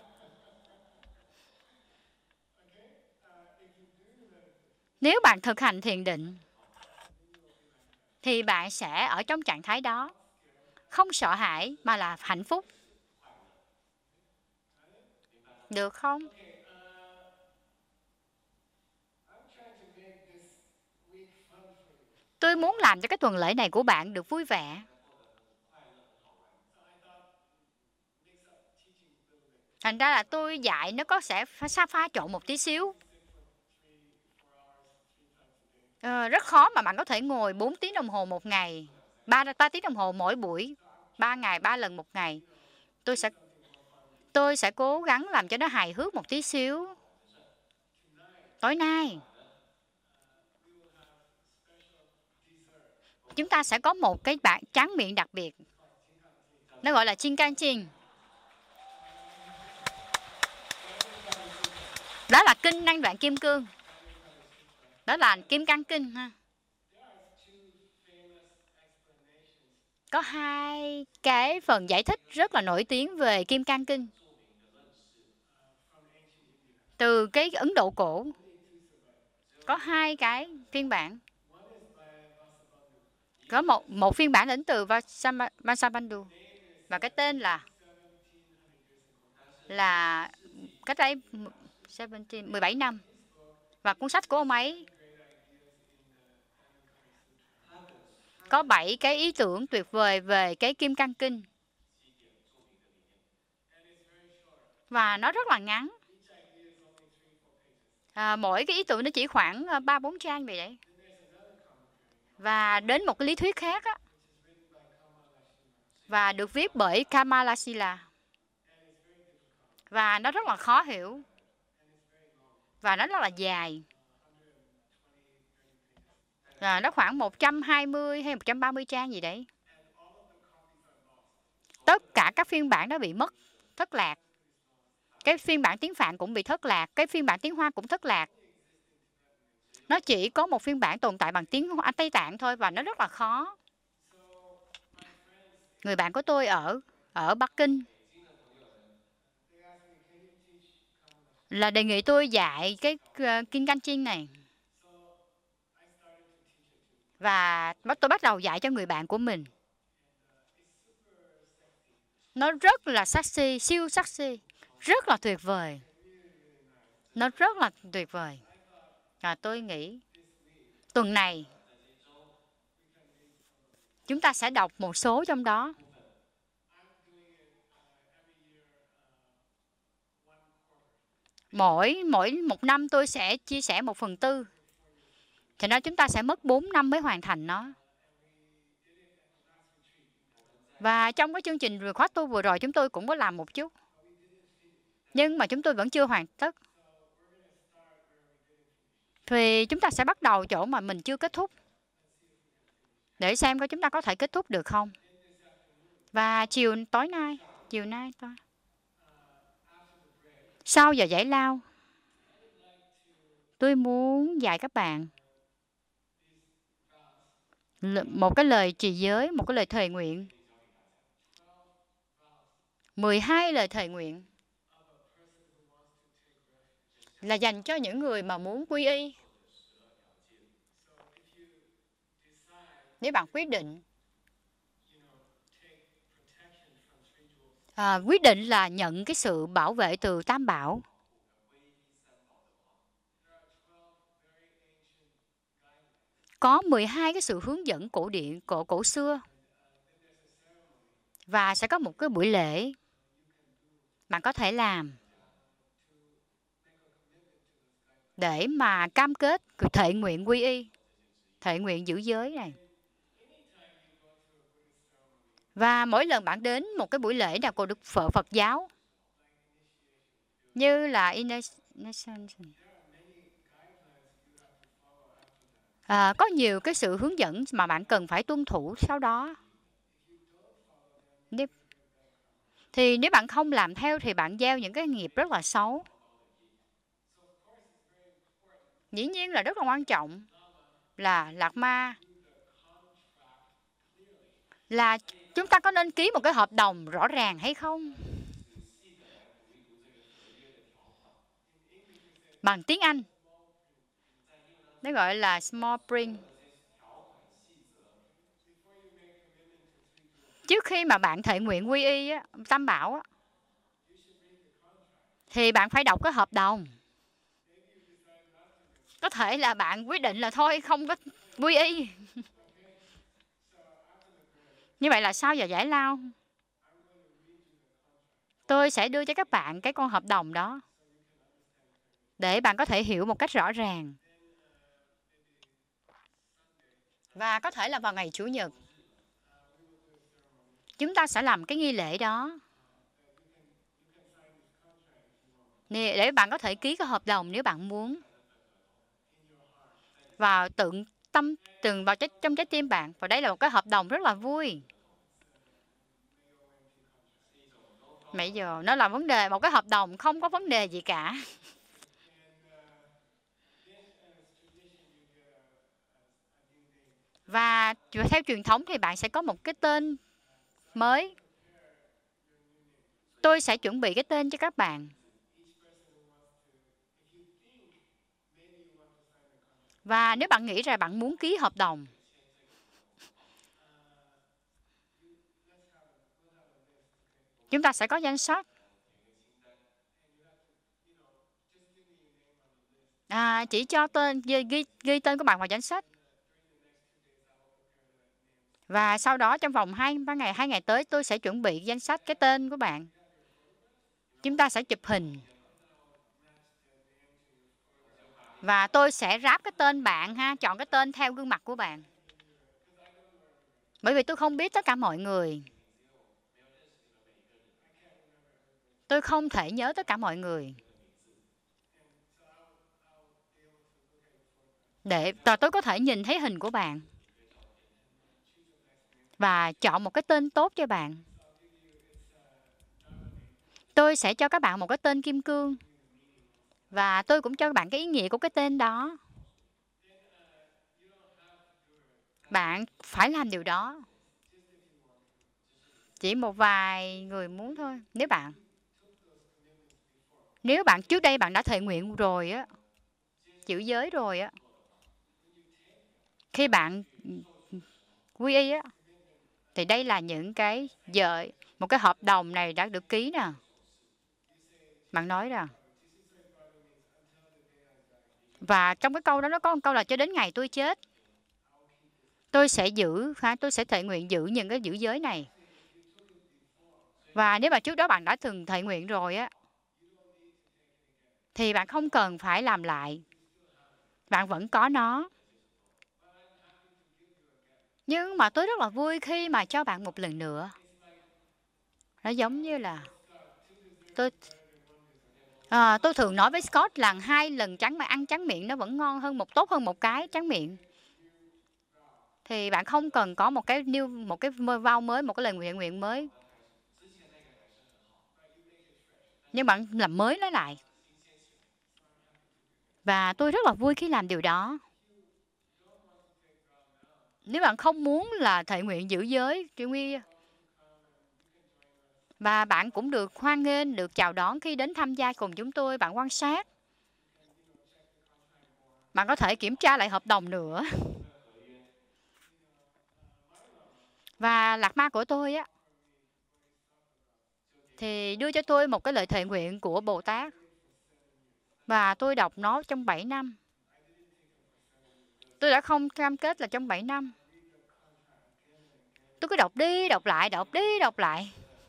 Nếu bạn thực hành thiền định, thì bạn sẽ ở trong trạng thái đó. Không sợ hãi mà là hạnh phúc. Được không? Tôi muốn làm cho cái tuần lễ này của bạn được vui vẻ. Thành ra là tôi dạy nó có sẽ pha, pha trộn một tí xíu. Ờ, rất khó mà bạn có thể ngồi bốn tiếng đồng hồ một ngày. ba tiếng đồng hồ mỗi buổi. ba ngày, ba lần một ngày. Tôi sẽ tôi sẽ cố gắng làm cho nó hài hước một tí xíu. Tối nay, chúng ta sẽ có một cái bát tráng miệng đặc biệt. Nó gọi là Chin Can Chin. Đó là kinh năng đoạn kim cương. Đó là Kim Cang Kinh ha. Có hai cái phần giải thích rất là nổi tiếng về Kim Cang Kinh. Từ cái Ấn Độ cổ. Có hai cái phiên bản. Có một, một phiên bản đến từ Vasubandhu. Và cái tên là là cách đây mười bảy năm. Và cuốn sách của ông ấy có bảy cái ý tưởng tuyệt vời về cái Kim Cang Kinh. Và nó rất là ngắn. À, mỗi cái ý tưởng nó chỉ khoảng ba bốn trang vậy đấy. Và đến một cái lý thuyết khác á. Và được viết bởi Kamala Sila. Và nó rất là khó hiểu. Và nó rất là dài. À, nó khoảng một trăm hai mươi hay một trăm ba mươi trang gì đấy. Tất cả các phiên bản đó bị mất, thất lạc. Cái phiên bản tiếng Phạn cũng bị thất lạc. Cái phiên bản tiếng Hoa cũng thất lạc. Nó chỉ có một phiên bản tồn tại bằng tiếng Tây Tạng thôi. Và nó rất là khó. Người bạn của tôi ở ở Bắc Kinh là đề nghị tôi dạy cái uh, Kim Cang Chin này. Và tôi bắt đầu dạy cho người bạn của mình. Nó rất là sexy, siêu sexy. Rất là tuyệt vời. Nó rất là tuyệt vời. Và tôi nghĩ tuần này chúng ta sẽ đọc một số trong đó. Mỗi mỗi một năm tôi sẽ chia sẻ một phần tư. Thì đó chúng ta sẽ mất bốn năm mới hoàn thành nó. Và trong cái chương trình khóa tu vừa rồi chúng tôi cũng có làm một chút. Nhưng mà chúng tôi vẫn chưa hoàn tất. Thì chúng ta sẽ bắt đầu chỗ mà mình chưa kết thúc. Để xem coi chúng ta có thể kết thúc được không. Và chiều tối nay, chiều nay thôi. Sau giờ giải lao, tôi muốn dạy các bạn một cái lời trì giới, một cái lời thề nguyện. mười hai lời thề nguyện là dành cho những người mà muốn quy y. Nếu bạn quyết định à, quyết định là nhận cái sự bảo vệ từ Tam Bảo, có mười hai cái sự hướng dẫn cổ điển, cổ cổ xưa. Và sẽ có một cái buổi lễ bạn có thể làm để mà cam kết thệ nguyện quy y, thệ nguyện giữ giới này. Và mỗi lần bạn đến một cái buổi lễ nào của Đức Phật Phật giáo, như là Initiation, à, có nhiều cái sự hướng dẫn mà bạn cần phải tuân thủ sau đó. Nếu, thì nếu bạn không làm theo thì bạn gieo những cái nghiệp rất là xấu. Dĩ nhiên là rất là quan trọng là Lạt Ma là chúng ta có nên ký một cái hợp đồng rõ ràng hay không? Bằng tiếng Anh, nó gọi là small print. Trước khi mà bạn thệ nguyện quy y á, Tam Bảo á, thì bạn phải đọc cái hợp đồng. Có thể là bạn quyết định là thôi không có quy y. Như vậy là sau giờ giải lao, tôi sẽ đưa cho các bạn cái con hợp đồng đó để bạn có thể hiểu một cách rõ ràng. Và có thể là vào ngày Chủ nhật, chúng ta sẽ làm cái nghi lễ đó để bạn có thể ký cái hợp đồng nếu bạn muốn. Và tự tâm từng vào trong trái tim bạn. Và đây là một cái hợp đồng rất là vui. Bây giờ nó là vấn đề, một cái hợp đồng không có vấn đề gì cả. Và theo truyền thống thì bạn sẽ có một cái tên mới. Tôi sẽ chuẩn bị cái tên cho các bạn. Và nếu bạn nghĩ ra bạn muốn ký hợp đồng, chúng ta sẽ có danh sách. À, chỉ cho tên, ghi, ghi, ghi tên của bạn vào danh sách. Và sau đó trong vòng hai ba ngày, hai ngày tới tôi sẽ chuẩn bị danh sách cái tên của bạn. Chúng ta sẽ chụp hình. Và tôi sẽ ráp cái tên bạn ha, chọn cái tên theo gương mặt của bạn. Bởi vì tôi không biết tất cả mọi người. Tôi không thể nhớ tất cả mọi người. Để và tôi có thể nhìn thấy hình của bạn. Và chọn một cái tên tốt cho bạn. Tôi sẽ cho các bạn một cái tên kim cương. Và tôi cũng cho các bạn cái ý nghĩa của cái tên đó. Bạn phải làm điều đó. Chỉ một vài người muốn thôi. Nếu bạn Nếu bạn trước đây bạn đã thệ nguyện rồi á, giữ giới rồi á, khi bạn quy y á, thì đây là những cái giờ một cái hợp đồng này đã được ký nè. Bạn nói rằng và trong cái câu đó nó có một câu là cho đến ngày tôi chết, tôi sẽ giữ, tôi sẽ thệ nguyện giữ những cái giữ giới này. Và nếu mà trước đó bạn đã từng thệ nguyện rồi á, thì bạn không cần phải làm lại. Bạn vẫn có nó. Nhưng mà tôi rất là vui khi mà cho bạn một lần nữa. Nó giống như là tôi à, tôi thường nói với Scott là hai lần trắng mà ăn trắng miệng nó vẫn ngon hơn một tốt hơn một cái trắng miệng. Thì bạn không cần có một cái new một cái vow mới, một cái lời nguyện nguyện mới. Nhưng bạn làm mới nó lại. Và tôi rất là vui khi làm điều đó. Nếu bạn không muốn là thệ nguyện giữ giới, Nguy và bạn cũng được hoan nghênh, được chào đón khi đến tham gia cùng chúng tôi. Bạn quan sát. Bạn có thể kiểm tra lại hợp đồng nữa. Và lạc ma của tôi á, thì đưa cho tôi một cái lời thệ nguyện của Bồ Tát. Và tôi đọc nó trong bảy năm. Tôi đã không cam kết là trong bảy năm. Tôi cứ đọc đi, đọc lại, đọc đi, đọc lại.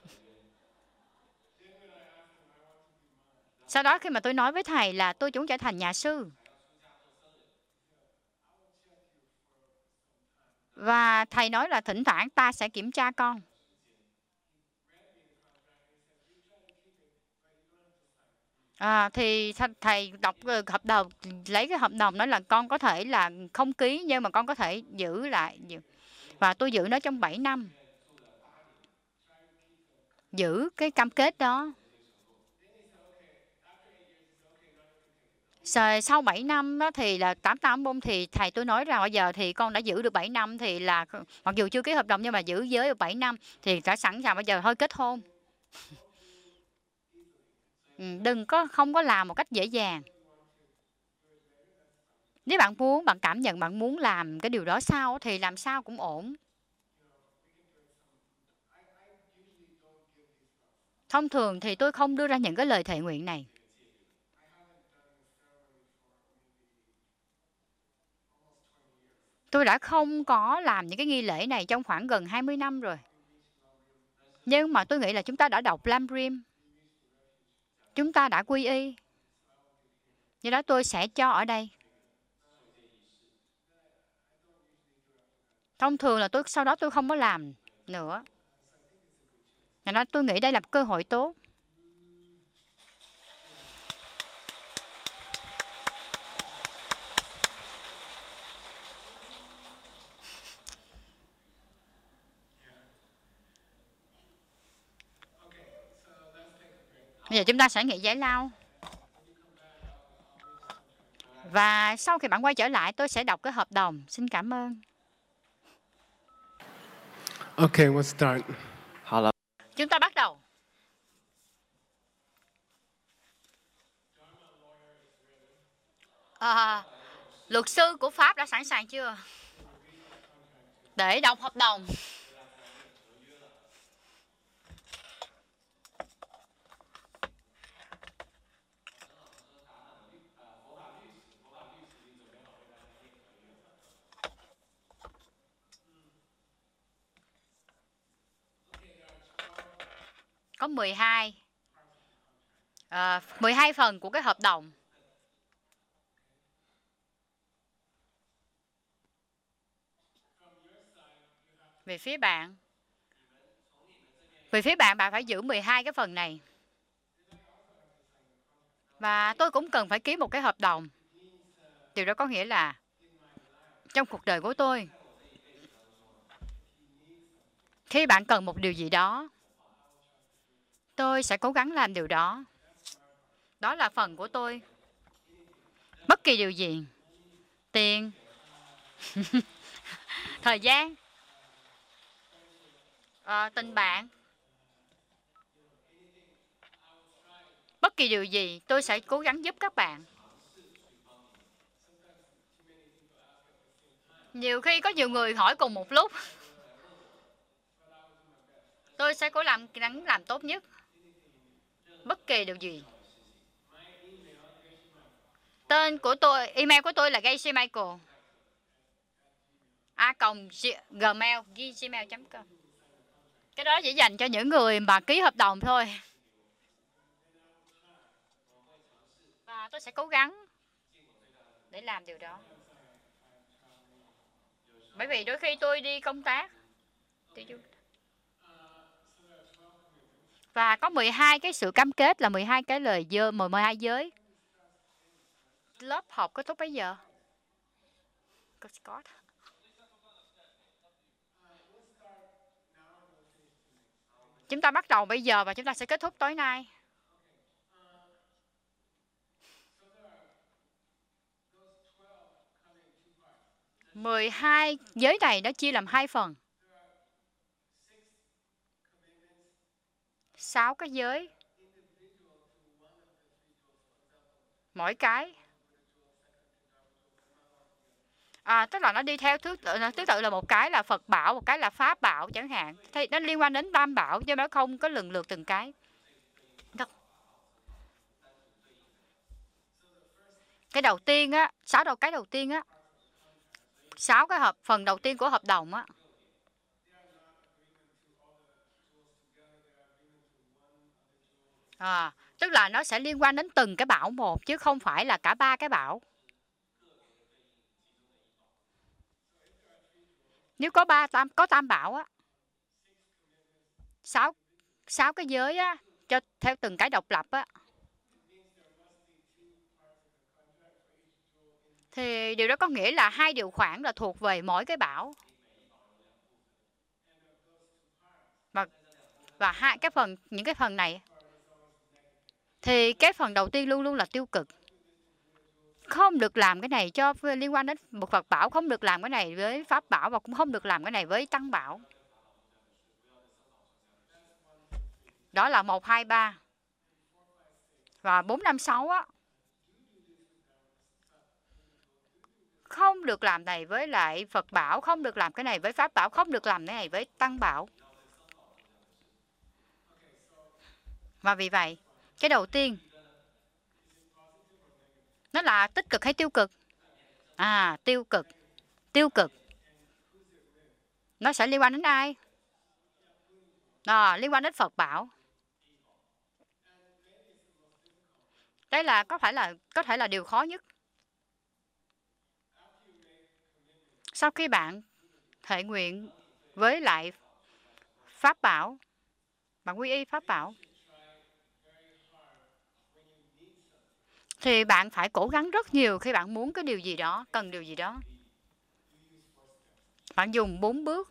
Sau đó khi mà tôi nói với thầy là tôi muốn trở thành nhà sư. Và thầy nói là thỉnh thoảng ta sẽ kiểm tra con. À, thì thầy đọc hợp đồng, lấy cái hợp đồng nói là con có thể là không ký nhưng mà con có thể giữ lại. Và tôi giữ nó trong bảy năm. Giữ cái cam kết đó. Sau bảy năm đó thì là tám tám bông thì thầy tôi nói rằng bây giờ thì con đã giữ được bảy năm thì là mặc dù chưa ký hợp đồng nhưng mà giữ giới được bảy năm thì đã sẵn sàng bây giờ thôi kết hôn. Ừ, đừng có không có làm một cách dễ dàng. Nếu bạn muốn, bạn cảm nhận bạn muốn làm cái điều đó sau thì làm sao cũng ổn. Thông thường thì tôi không đưa ra những cái lời thệ nguyện này. Tôi đã không có làm những cái nghi lễ này trong khoảng gần hai mươi năm rồi. Nhưng mà tôi nghĩ là chúng ta đã đọc Lam Rim. Chúng ta đã quy y. Do đó tôi sẽ cho ở đây. Thông thường là tôi sau đó tôi không có làm nữa. Do đó tôi nghĩ đây là một cơ hội tốt. Bây giờ chúng ta sẽ nghỉ giải lao. Và sau khi bạn quay trở lại, tôi sẽ đọc cái hợp đồng. Xin cảm ơn. Okay, we'll start. Chúng ta bắt đầu. À, luật sư của Pháp đã sẵn sàng chưa? Để đọc hợp đồng. Có mười hai. À, mười hai phần của cái hợp đồng. Về phía bạn. Về phía bạn, bạn phải giữ mười hai cái phần này. Và tôi cũng cần phải ký một cái hợp đồng. Điều đó có nghĩa là trong cuộc đời của tôi, khi bạn cần một điều gì đó, tôi sẽ cố gắng làm điều đó. Đó là phần của tôi. Bất kỳ điều gì. Tiền. Thời gian. À, tình bạn. Bất kỳ điều gì, tôi sẽ cố gắng giúp các bạn. Nhiều khi có nhiều người hỏi cùng một lúc. Tôi sẽ cố làm gắng làm tốt nhất. Bất kỳ điều gì. Tên của tôi, email của tôi là gacy michael a còng gmail gmail chấm com. Cái đó chỉ dành cho những người mà ký hợp đồng thôi. Và tôi sẽ cố gắng để làm điều đó. Bởi vì đôi khi tôi đi công tác. Và có mười hai cái sự cam kết là mười hai cái lời dơ, mười hai giới. Lớp học kết thúc bây giờ. Scott. Chúng ta bắt đầu bây giờ và chúng ta sẽ kết thúc tối nay. mười hai giới này nó chia làm hai phần. sáu cái giới. Mỗi cái. À, tức là nó đi theo thứ tự, thứ tự là một cái là Phật bảo, một cái là Pháp bảo chẳng hạn. Thì nó liên quan đến Tam bảo nhưng nó không có lần lượt từng cái. Cái đầu tiên á, sáu đầu cái đầu tiên á, sáu cái hợp phần đầu tiên của hợp đồng á. À, tức là nó sẽ liên quan đến từng cái bảo một chứ không phải là cả ba cái bảo. Nếu có ba tam có tam bảo á, sáu sáu cái giới á, cho theo từng cái độc lập á, thì điều đó có nghĩa là hai điều khoản là thuộc về mỗi cái bảo. Và và hai cái phần những cái phần này thì cái phần đầu tiên luôn luôn là tiêu cực. Không được làm cái này cho liên quan đến một Phật bảo, không được làm cái này với Pháp bảo và cũng không được làm cái này với Tăng bảo. Đó là một, hai, ba. Và bốn, năm, sáu á. Không được làm này với lại Phật bảo, không được làm cái này với Pháp bảo, không được làm cái này với Tăng bảo. Và vì vậy, cái đầu tiên, nó là tích cực hay tiêu cực? À, tiêu cực. Tiêu cực. Nó sẽ liên quan đến ai? À, liên quan đến Phật bảo. Đây là có phải là có thể là điều khó nhất. Sau khi bạn thệ nguyện với lại Pháp bảo, bạn quy y Pháp bảo, thì bạn phải cố gắng rất nhiều khi bạn muốn cái điều gì đó, cần điều gì đó. Bạn dùng bốn bước.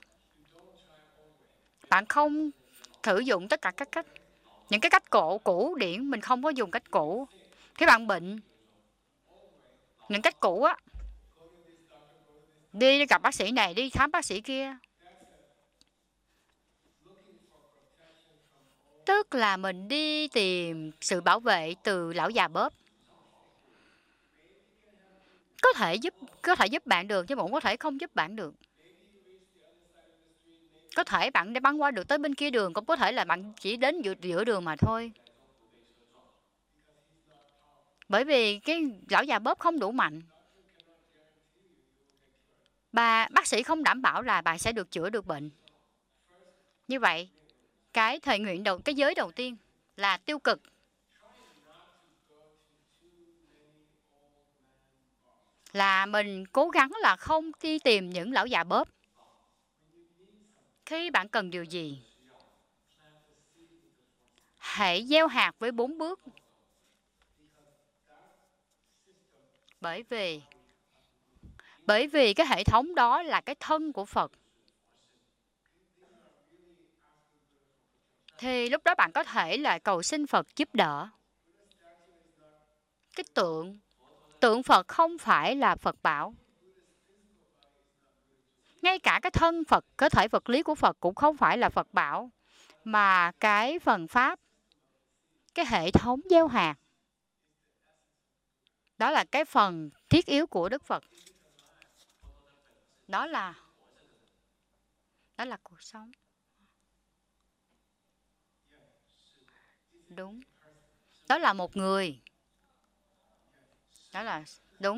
Bạn không sử dụng tất cả các cách. Những cái cách cổ cũ điển mình không có dùng cách cũ. Khi bạn bệnh, những cách cũ á, đi gặp bác sĩ này, đi khám bác sĩ kia, tức là mình đi tìm sự bảo vệ từ lão già bóp. Có thể giúp có thể giúp bạn được, nhưng mà cũng có thể không giúp bạn được. Có thể bạn đã băng qua được tới bên kia đường, cũng có thể là bạn chỉ đến giữa, giữa đường mà thôi. Bởi vì cái lão già bóp không đủ mạnh. Bà bác sĩ không đảm bảo là bạn sẽ được chữa được bệnh. Như vậy, cái thệ nguyện đầu, cái giới đầu tiên là tiêu cực. Là mình cố gắng là không đi tìm những lão già bóp. Khi bạn cần điều gì, hãy gieo hạt với bốn bước. Bởi vì bởi vì cái hệ thống đó là cái thân của Phật. Thì lúc đó bạn có thể là cầu xin Phật giúp đỡ. Cái tượng, tượng Phật không phải là Phật bảo. Ngay cả cái thân Phật, cơ thể vật lý của Phật cũng không phải là Phật bảo. Mà cái phần Pháp, cái hệ thống gieo hạt, đó là cái phần thiết yếu của Đức Phật. Đó là Đó là cuộc sống. Đúng. Đó là một người. Đó là đúng.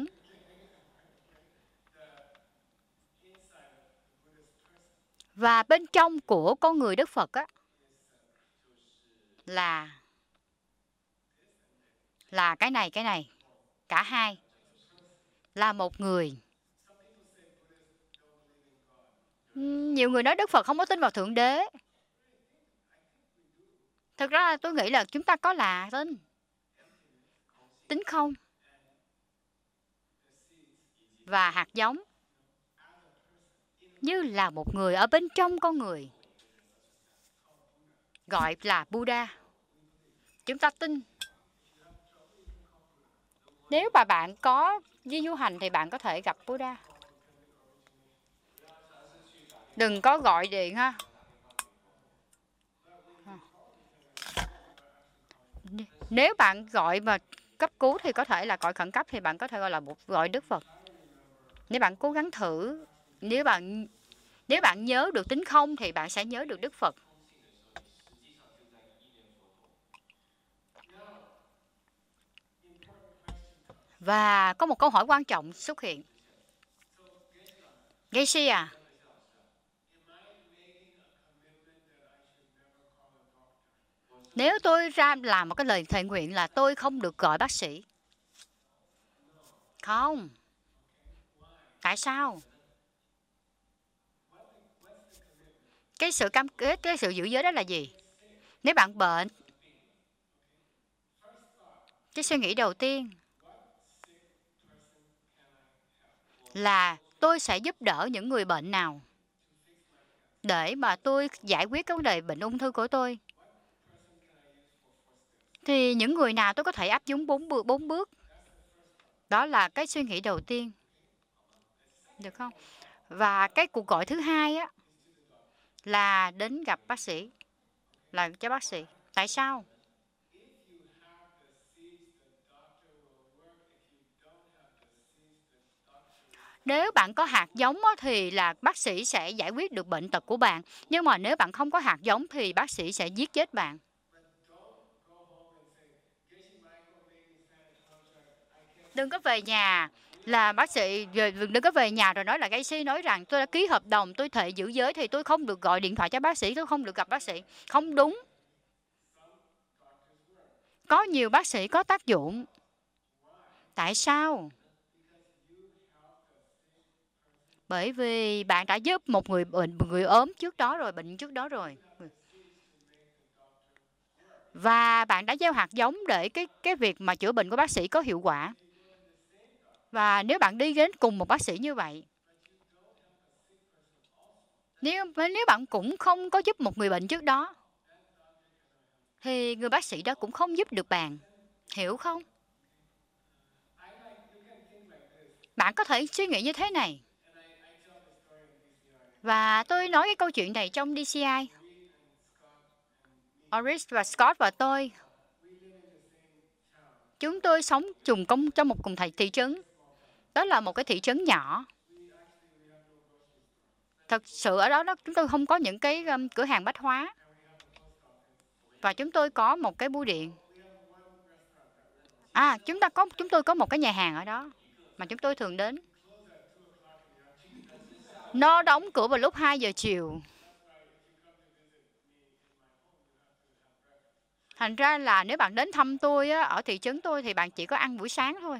Và bên trong của con người Đức Phật á, là là cái này, cái này. Cả hai. Là một người. Nhiều người nói Đức Phật không có tin vào Thượng Đế. Thực ra tôi nghĩ là chúng ta có là tin. Tính không. Và hạt giống. Như là một người ở bên trong con người. Gọi là Buddha. Chúng ta tin. Nếu mà bạn có đi du hành thì bạn có thể gặp Buddha. Đừng có gọi điện ha. Nếu bạn gọi mà cấp cứu thì có thể là gọi khẩn cấp thì bạn có thể gọi là một gọi Đức Phật. Nếu bạn cố gắng thử, nếu bạn nếu bạn nhớ được tính không thì bạn sẽ nhớ được Đức Phật. Và có một câu hỏi quan trọng xuất hiện. Gacy à, nếu tôi ra làm một cái lời thệ nguyện là tôi không được gọi bác sĩ. Không. Tại sao? Cái sự cam kết, cái sự giữ giới đó là gì? Nếu bạn bệnh, cái suy nghĩ đầu tiên là tôi sẽ giúp đỡ những người bệnh nào để mà tôi giải quyết cái vấn đề bệnh ung thư của tôi. Thì những người nào tôi có thể áp dụng bốn bước, bốn bước. Đó là cái suy nghĩ đầu tiên. Được không? Và cái cuộc gọi thứ hai á, là đến gặp bác sĩ, là cho bác sĩ. Tại sao? Nếu bạn có hạt giống á, thì là bác sĩ sẽ giải quyết được bệnh tật của bạn. Nhưng mà nếu bạn không có hạt giống thì bác sĩ sẽ giết chết bạn. Đừng có về nhà là bác sĩ, đừng có về nhà rồi nói là Gacy nói rằng tôi đã ký hợp đồng, tôi thệ giữ giới thì tôi không được gọi điện thoại cho bác sĩ, tôi không được gặp bác sĩ. Không đúng. Có nhiều bác sĩ có tác dụng. Tại sao? Bởi vì bạn đã giúp một người bệnh, một người ốm trước đó rồi, bệnh trước đó rồi. Và bạn đã gieo hạt giống để cái cái việc mà chữa bệnh của bác sĩ có hiệu quả. Và nếu bạn đi đến cùng một bác sĩ như vậy, nếu nếu bạn cũng không có giúp một người bệnh trước đó, thì người bác sĩ đó cũng không giúp được bạn. Hiểu không? Bạn có thể suy nghĩ như thế này. Và tôi nói cái câu chuyện này trong đê xê i. Oris và Scott và tôi, chúng tôi sống trùng công trong một cùng thị, thị trấn. Đó là một cái thị trấn nhỏ. Thật sự ở đó, đó chúng tôi không có những cái um, cửa hàng bách hóa. Và chúng tôi có một cái bưu điện. À, chúng ta có chúng tôi có một cái nhà hàng ở đó mà chúng tôi thường đến. Nó đóng cửa vào lúc hai giờ chiều. Thành ra là nếu bạn đến thăm tôi á, ở thị trấn tôi thì bạn chỉ có ăn buổi sáng thôi.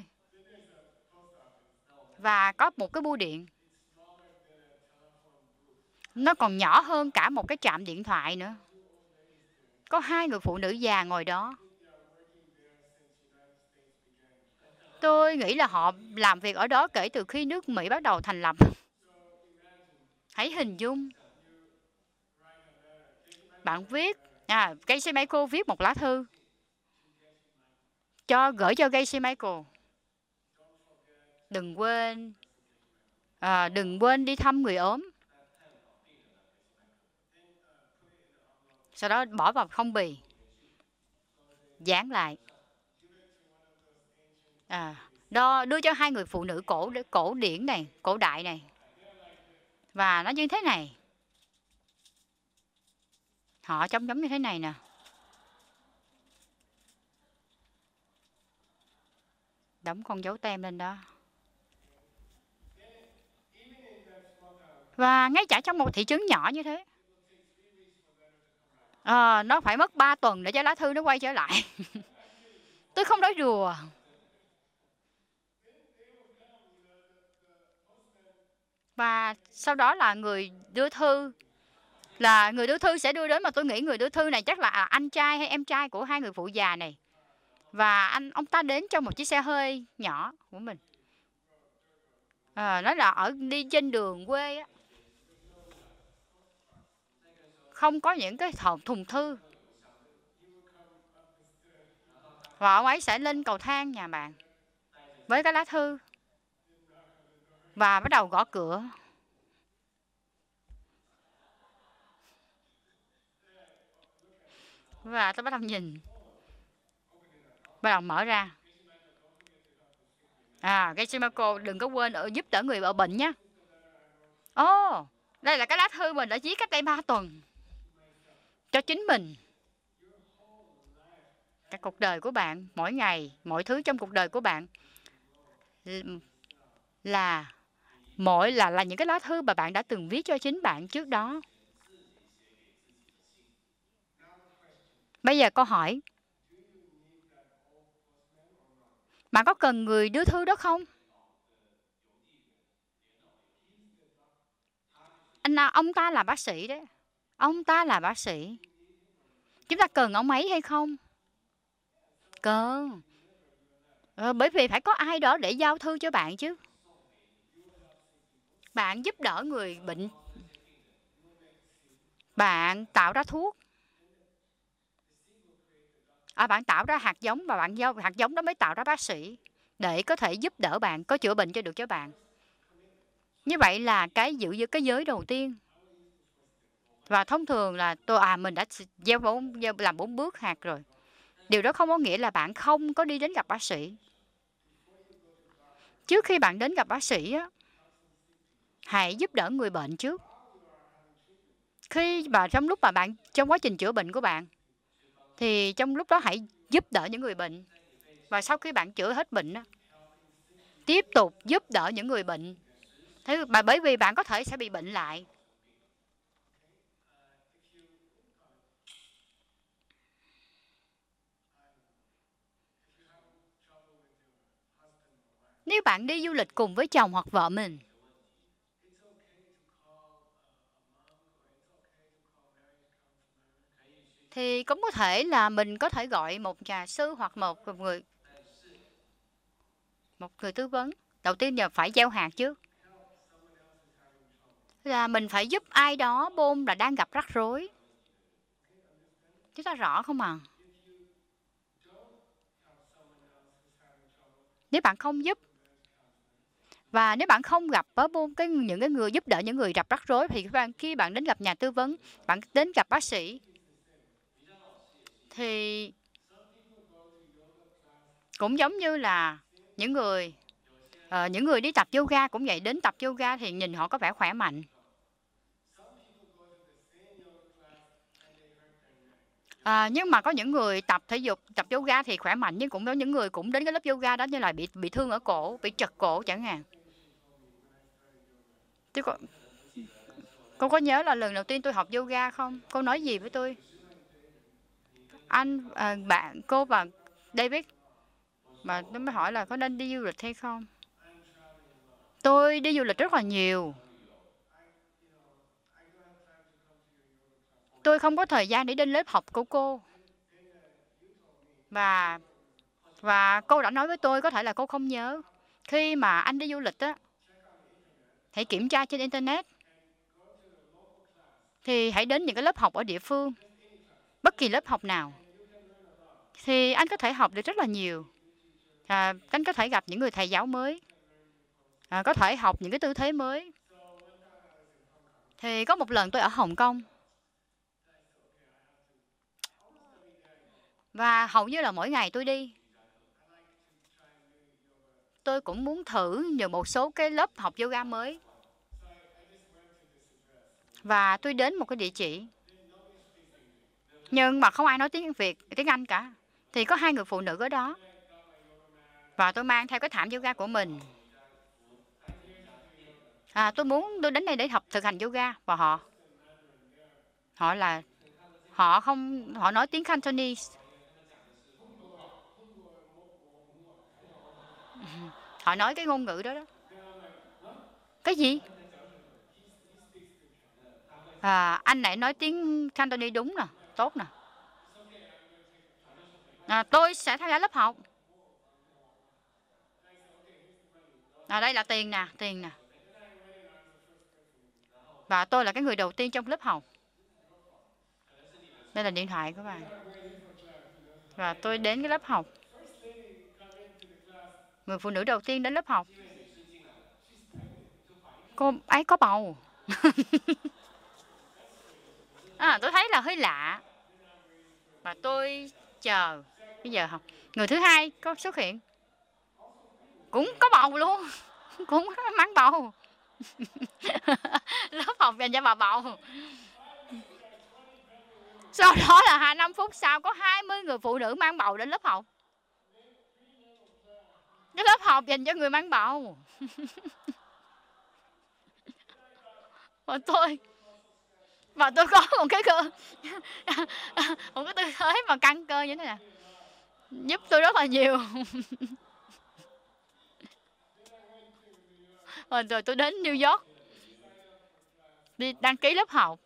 Và có một cái bưu điện. Nó còn nhỏ hơn cả một cái trạm điện thoại nữa. Có hai người phụ nữ già ngồi đó. Tôi nghĩ là họ làm việc ở đó kể từ khi nước Mỹ bắt đầu thành lập. Hãy hình dung. Bạn viết, à, Gacy Michael viết một lá thư cho gửi cho Gacy Michael. Đừng quên, à, đừng quên đi thăm người ốm. Sau đó bỏ vào phong bì, dán lại. À, đo, đưa cho hai người phụ nữ cổ cổ điển này, cổ đại này. Và nó như thế này. Họ trông giống như thế này nè. Đóng con dấu tem lên đó. Và ngay cả trong một thị trấn nhỏ như thế, à, nó phải mất ba tuần để cho lá thư nó quay trở lại. Tôi không nói đùa. Và sau đó là người đưa thư, là người đưa thư sẽ đưa đến, mà tôi nghĩ người đưa thư này chắc là anh trai hay em trai của hai người phụ già này. Và anh ông ta đến trong một chiếc xe hơi nhỏ của mình. À, nói là ở đi trên đường quê á, không có những cái thùng, thùng thư. Và ông ấy sẽ lên cầu thang nhà bạn với cái lá thư và bắt đầu gõ cửa. Và tôi bắt đầu nhìn, bắt đầu mở ra. À, Gacy Michael, đừng có quên ở giúp đỡ người ở bệnh nhé. Ồ, oh, đây là cái lá thư mình đã viết cách đây ba tuần cho chính mình. Cái cuộc đời của bạn, mỗi ngày, mọi thứ trong cuộc đời của bạn là mỗi là là những cái lá thư mà bạn đã từng viết cho chính bạn trước đó. Bây giờ câu hỏi, bạn có cần người đưa thư đó không? Anh nào, ông ta là bác sĩ đấy. Ông ta là bác sĩ. Chúng ta cần ông ấy hay không? Cần. Ờ, bởi vì phải có ai đó để giao thư cho bạn chứ. Bạn giúp đỡ người bệnh. Bạn tạo ra thuốc. À, bạn tạo ra hạt giống và bạn giao hạt giống đó mới tạo ra bác sĩ. để có thể giúp đỡ bạn, có chữa bệnh cho được cho bạn. Như vậy là cái giữ giữ cái giới đầu tiên. Và thông thường là tôi à mình đã gieo bốn gieo làm bốn bước hạt rồi. Điều đó không có nghĩa là bạn không có đi đến gặp bác sĩ. Trước khi bạn đến gặp bác sĩ á, hãy giúp đỡ người bệnh trước. Khi mà trong lúc mà bạn trong quá trình chữa bệnh của bạn, thì trong lúc đó hãy giúp đỡ những người bệnh. Và sau khi bạn chữa hết bệnh á, tiếp tục giúp đỡ những người bệnh. Thế mà bởi vì bạn có thể sẽ bị bệnh lại. Nếu bạn đi du lịch cùng với chồng hoặc vợ mình, thì cũng có thể là mình có thể gọi một nhà sư hoặc một người một người tư vấn. Đầu tiên là phải gieo hạt trước. Là mình phải giúp ai đó bôn là đang gặp rắc rối. Chúng ta rõ không ạ? À? Nếu bạn không giúp, và nếu bạn không gặp ở bôn cái những cái người giúp đỡ những người gặp rắc rối, thì khi bạn đến gặp nhà tư vấn, bạn đến gặp bác sĩ, thì cũng giống như là những người uh, những người đi tập yoga cũng vậy, đến tập yoga thì nhìn họ có vẻ khỏe mạnh. À, nhưng mà có những người tập thể dục, tập yoga thì khỏe mạnh, nhưng cũng có những người cũng đến cái lớp yoga đó như là bị bị thương ở cổ, bị trật cổ chẳng hạn. Chứ có, cô có nhớ là lần đầu tiên tôi học yoga không? Cô nói gì với tôi? Anh, à, bạn, cô và David, mà tôi mới hỏi là có nên đi du lịch hay không? Tôi đi du lịch rất là nhiều. Tôi không có thời gian để đến lớp học của cô. Và và cô đã nói với tôi, có thể là cô không nhớ. Khi mà anh đi du lịch á, hãy kiểm tra trên Internet. Thì hãy đến những cái lớp học ở địa phương. Bất kỳ lớp học nào. Thì anh có thể học được rất là nhiều. À, anh có thể gặp những người thầy giáo mới. À, có thể học những cái tư thế mới. Thì có một lần tôi ở Hồng Kông. Và hầu như là mỗi ngày tôi đi. Tôi cũng muốn thử nhiều một số cái lớp học yoga mới. Và tôi đến một cái địa chỉ. Nhưng mà không ai nói tiếng Việt, tiếng Anh cả. Thì có hai người phụ nữ ở đó. Và tôi mang theo cái thảm yoga của mình. À, tôi muốn tôi đến đây để học thực hành yoga. Và họ, họ là, họ không, họ nói tiếng Cantonese. Họ nói cái ngôn ngữ đó đó. Cái gì? À, anh này nói tiếng Cantonese đúng nè, tốt nè. À, tôi sẽ tham gia lớp học. À, đây là tiền nè, tiền nè. Và tôi là cái người đầu tiên trong lớp học. Đây là điện thoại của bạn. Và tôi đến cái lớp học. Người phụ nữ đầu tiên đến lớp học. Cô ấy có bầu. À, tôi thấy là hơi lạ. Và tôi chờ. Bây giờ học. Người thứ hai có xuất hiện. Cũng có bầu luôn. Cũng mang bầu. Lớp học dành cho bà bầu. Sau đó là hai năm phút sau có hai mươi người phụ nữ mang bầu đến lớp học. Cái lớp học dành cho người mang bầu. Và tôi Và tôi có một cái cơ một cái tư thế mà căng cơ như thế này. Giúp tôi rất là nhiều. Rồi, rồi tôi đến New York. Đi đăng ký lớp học.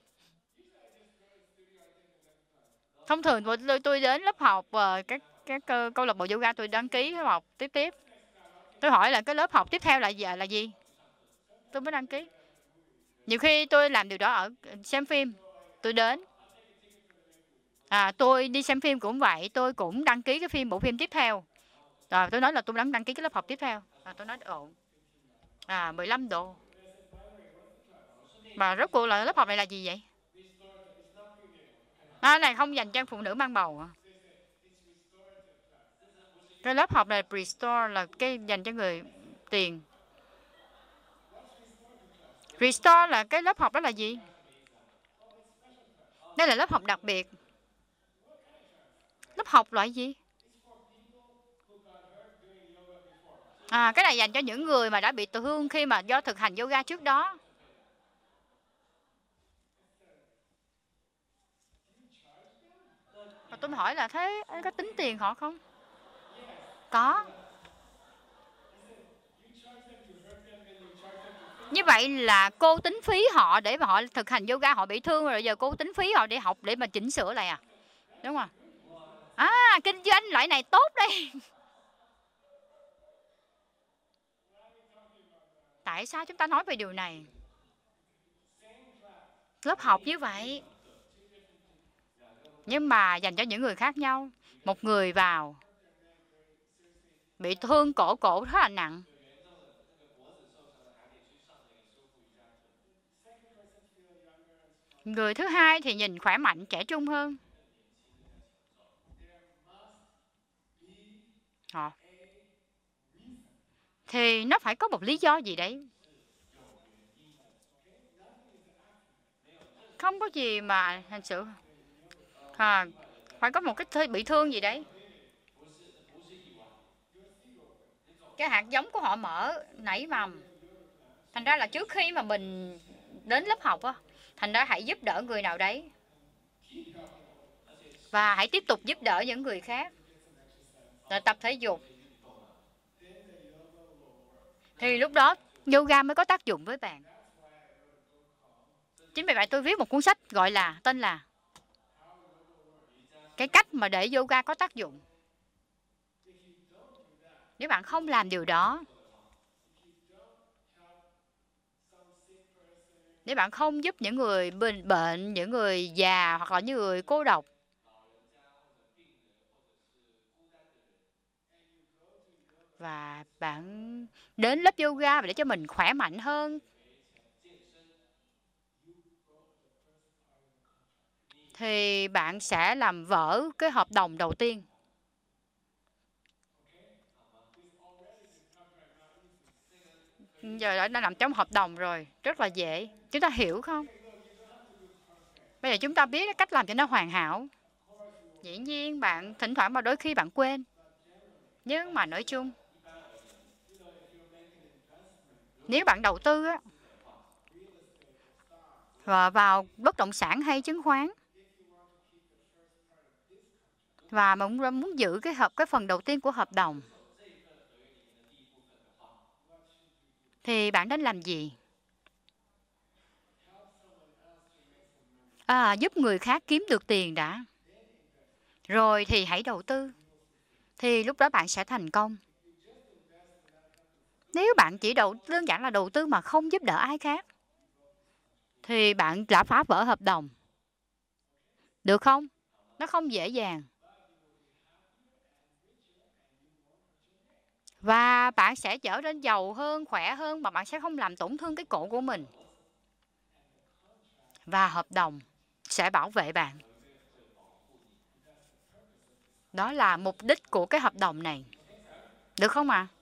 Thông thường tôi, tôi đến lớp học và các các câu lạc bộ yoga tôi đăng ký lớp học tiếp tiếp. Tôi hỏi là cái lớp học tiếp theo là giờ là gì? Tôi mới đăng ký. Nhiều khi tôi làm điều đó ở xem phim. Tôi đến. À, tôi đi xem phim cũng vậy. Tôi cũng đăng ký cái phim bộ phim tiếp theo. Rồi tôi nói là tôi đăng đăng ký cái lớp học tiếp theo. À, tôi nói ổn. À, mười lăm độ. Mà rốt cuộc là lớp học này là gì vậy? À, này không dành cho phụ nữ mang bầu à? Cái lớp học này Restore là cái dành cho người tiền. Restore là cái lớp học đó là gì? Đây là lớp học đặc biệt. Lớp học loại gì? À, cái này dành cho những người mà đã bị tổn thương khi mà do thực hành yoga trước đó. Và tôi mới hỏi là thế anh có tính tiền họ không? Có. Như vậy là cô tính phí họ để mà họ thực hành yoga, họ bị thương rồi giờ cô tính phí họ để học để mà chỉnh sửa lại à? Đúng không? À, kinh doanh loại này tốt đây. Tại sao chúng ta nói về điều này? Lớp học như vậy. Nhưng mà dành cho những người khác nhau. Một người vào bị thương cổ cổ rất là nặng. Người thứ hai thì nhìn khỏe mạnh, trẻ trung hơn. Họ. Thì nó phải có một lý do gì đấy. Không có gì mà hành sự. À, phải có một cái bị thương gì đấy. Cái hạt giống của họ mở, nảy mầm. Thành ra là trước khi mà mình đến lớp học á, thành ra hãy giúp đỡ người nào đấy. Và hãy tiếp tục giúp đỡ những người khác. Rồi tập thể dục. Thì lúc đó yoga mới có tác dụng với bạn. Chính vì vậy tôi viết một cuốn sách gọi là tên là Cái cách mà để yoga có tác dụng. Nếu bạn không làm điều đó, nếu bạn không giúp những người bệnh, những người già hoặc là những người cô độc, và bạn đến lớp yoga để cho mình khỏe mạnh hơn, thì bạn sẽ làm vỡ cái hợp đồng đầu tiên. Giờ đã nằm trong hợp đồng rồi, rất là dễ. Chúng ta hiểu không? Bây giờ chúng ta biết cách làm cho nó hoàn hảo. Dĩ nhiên bạn thỉnh thoảng mà đôi khi bạn quên. Nhưng mà nói chung, nếu bạn đầu tư á, và vào bất động sản hay chứng khoán, và mà muốn, muốn giữ cái hợp cái phần đầu tiên của hợp đồng, thì bạn nên làm gì? À, giúp người khác kiếm được tiền đã. Rồi thì hãy đầu tư. Thì lúc đó bạn sẽ thành công. Nếu bạn chỉ đầu đơn giản là đầu tư mà không giúp đỡ ai khác, thì bạn đã phá vỡ hợp đồng. Được không? Nó không dễ dàng. Và bạn sẽ trở nên giàu hơn, khỏe hơn, mà bạn sẽ không làm tổn thương cái cổ của mình. Và hợp đồng sẽ bảo vệ bạn. Đó là mục đích của cái hợp đồng này. Được không ạ? À?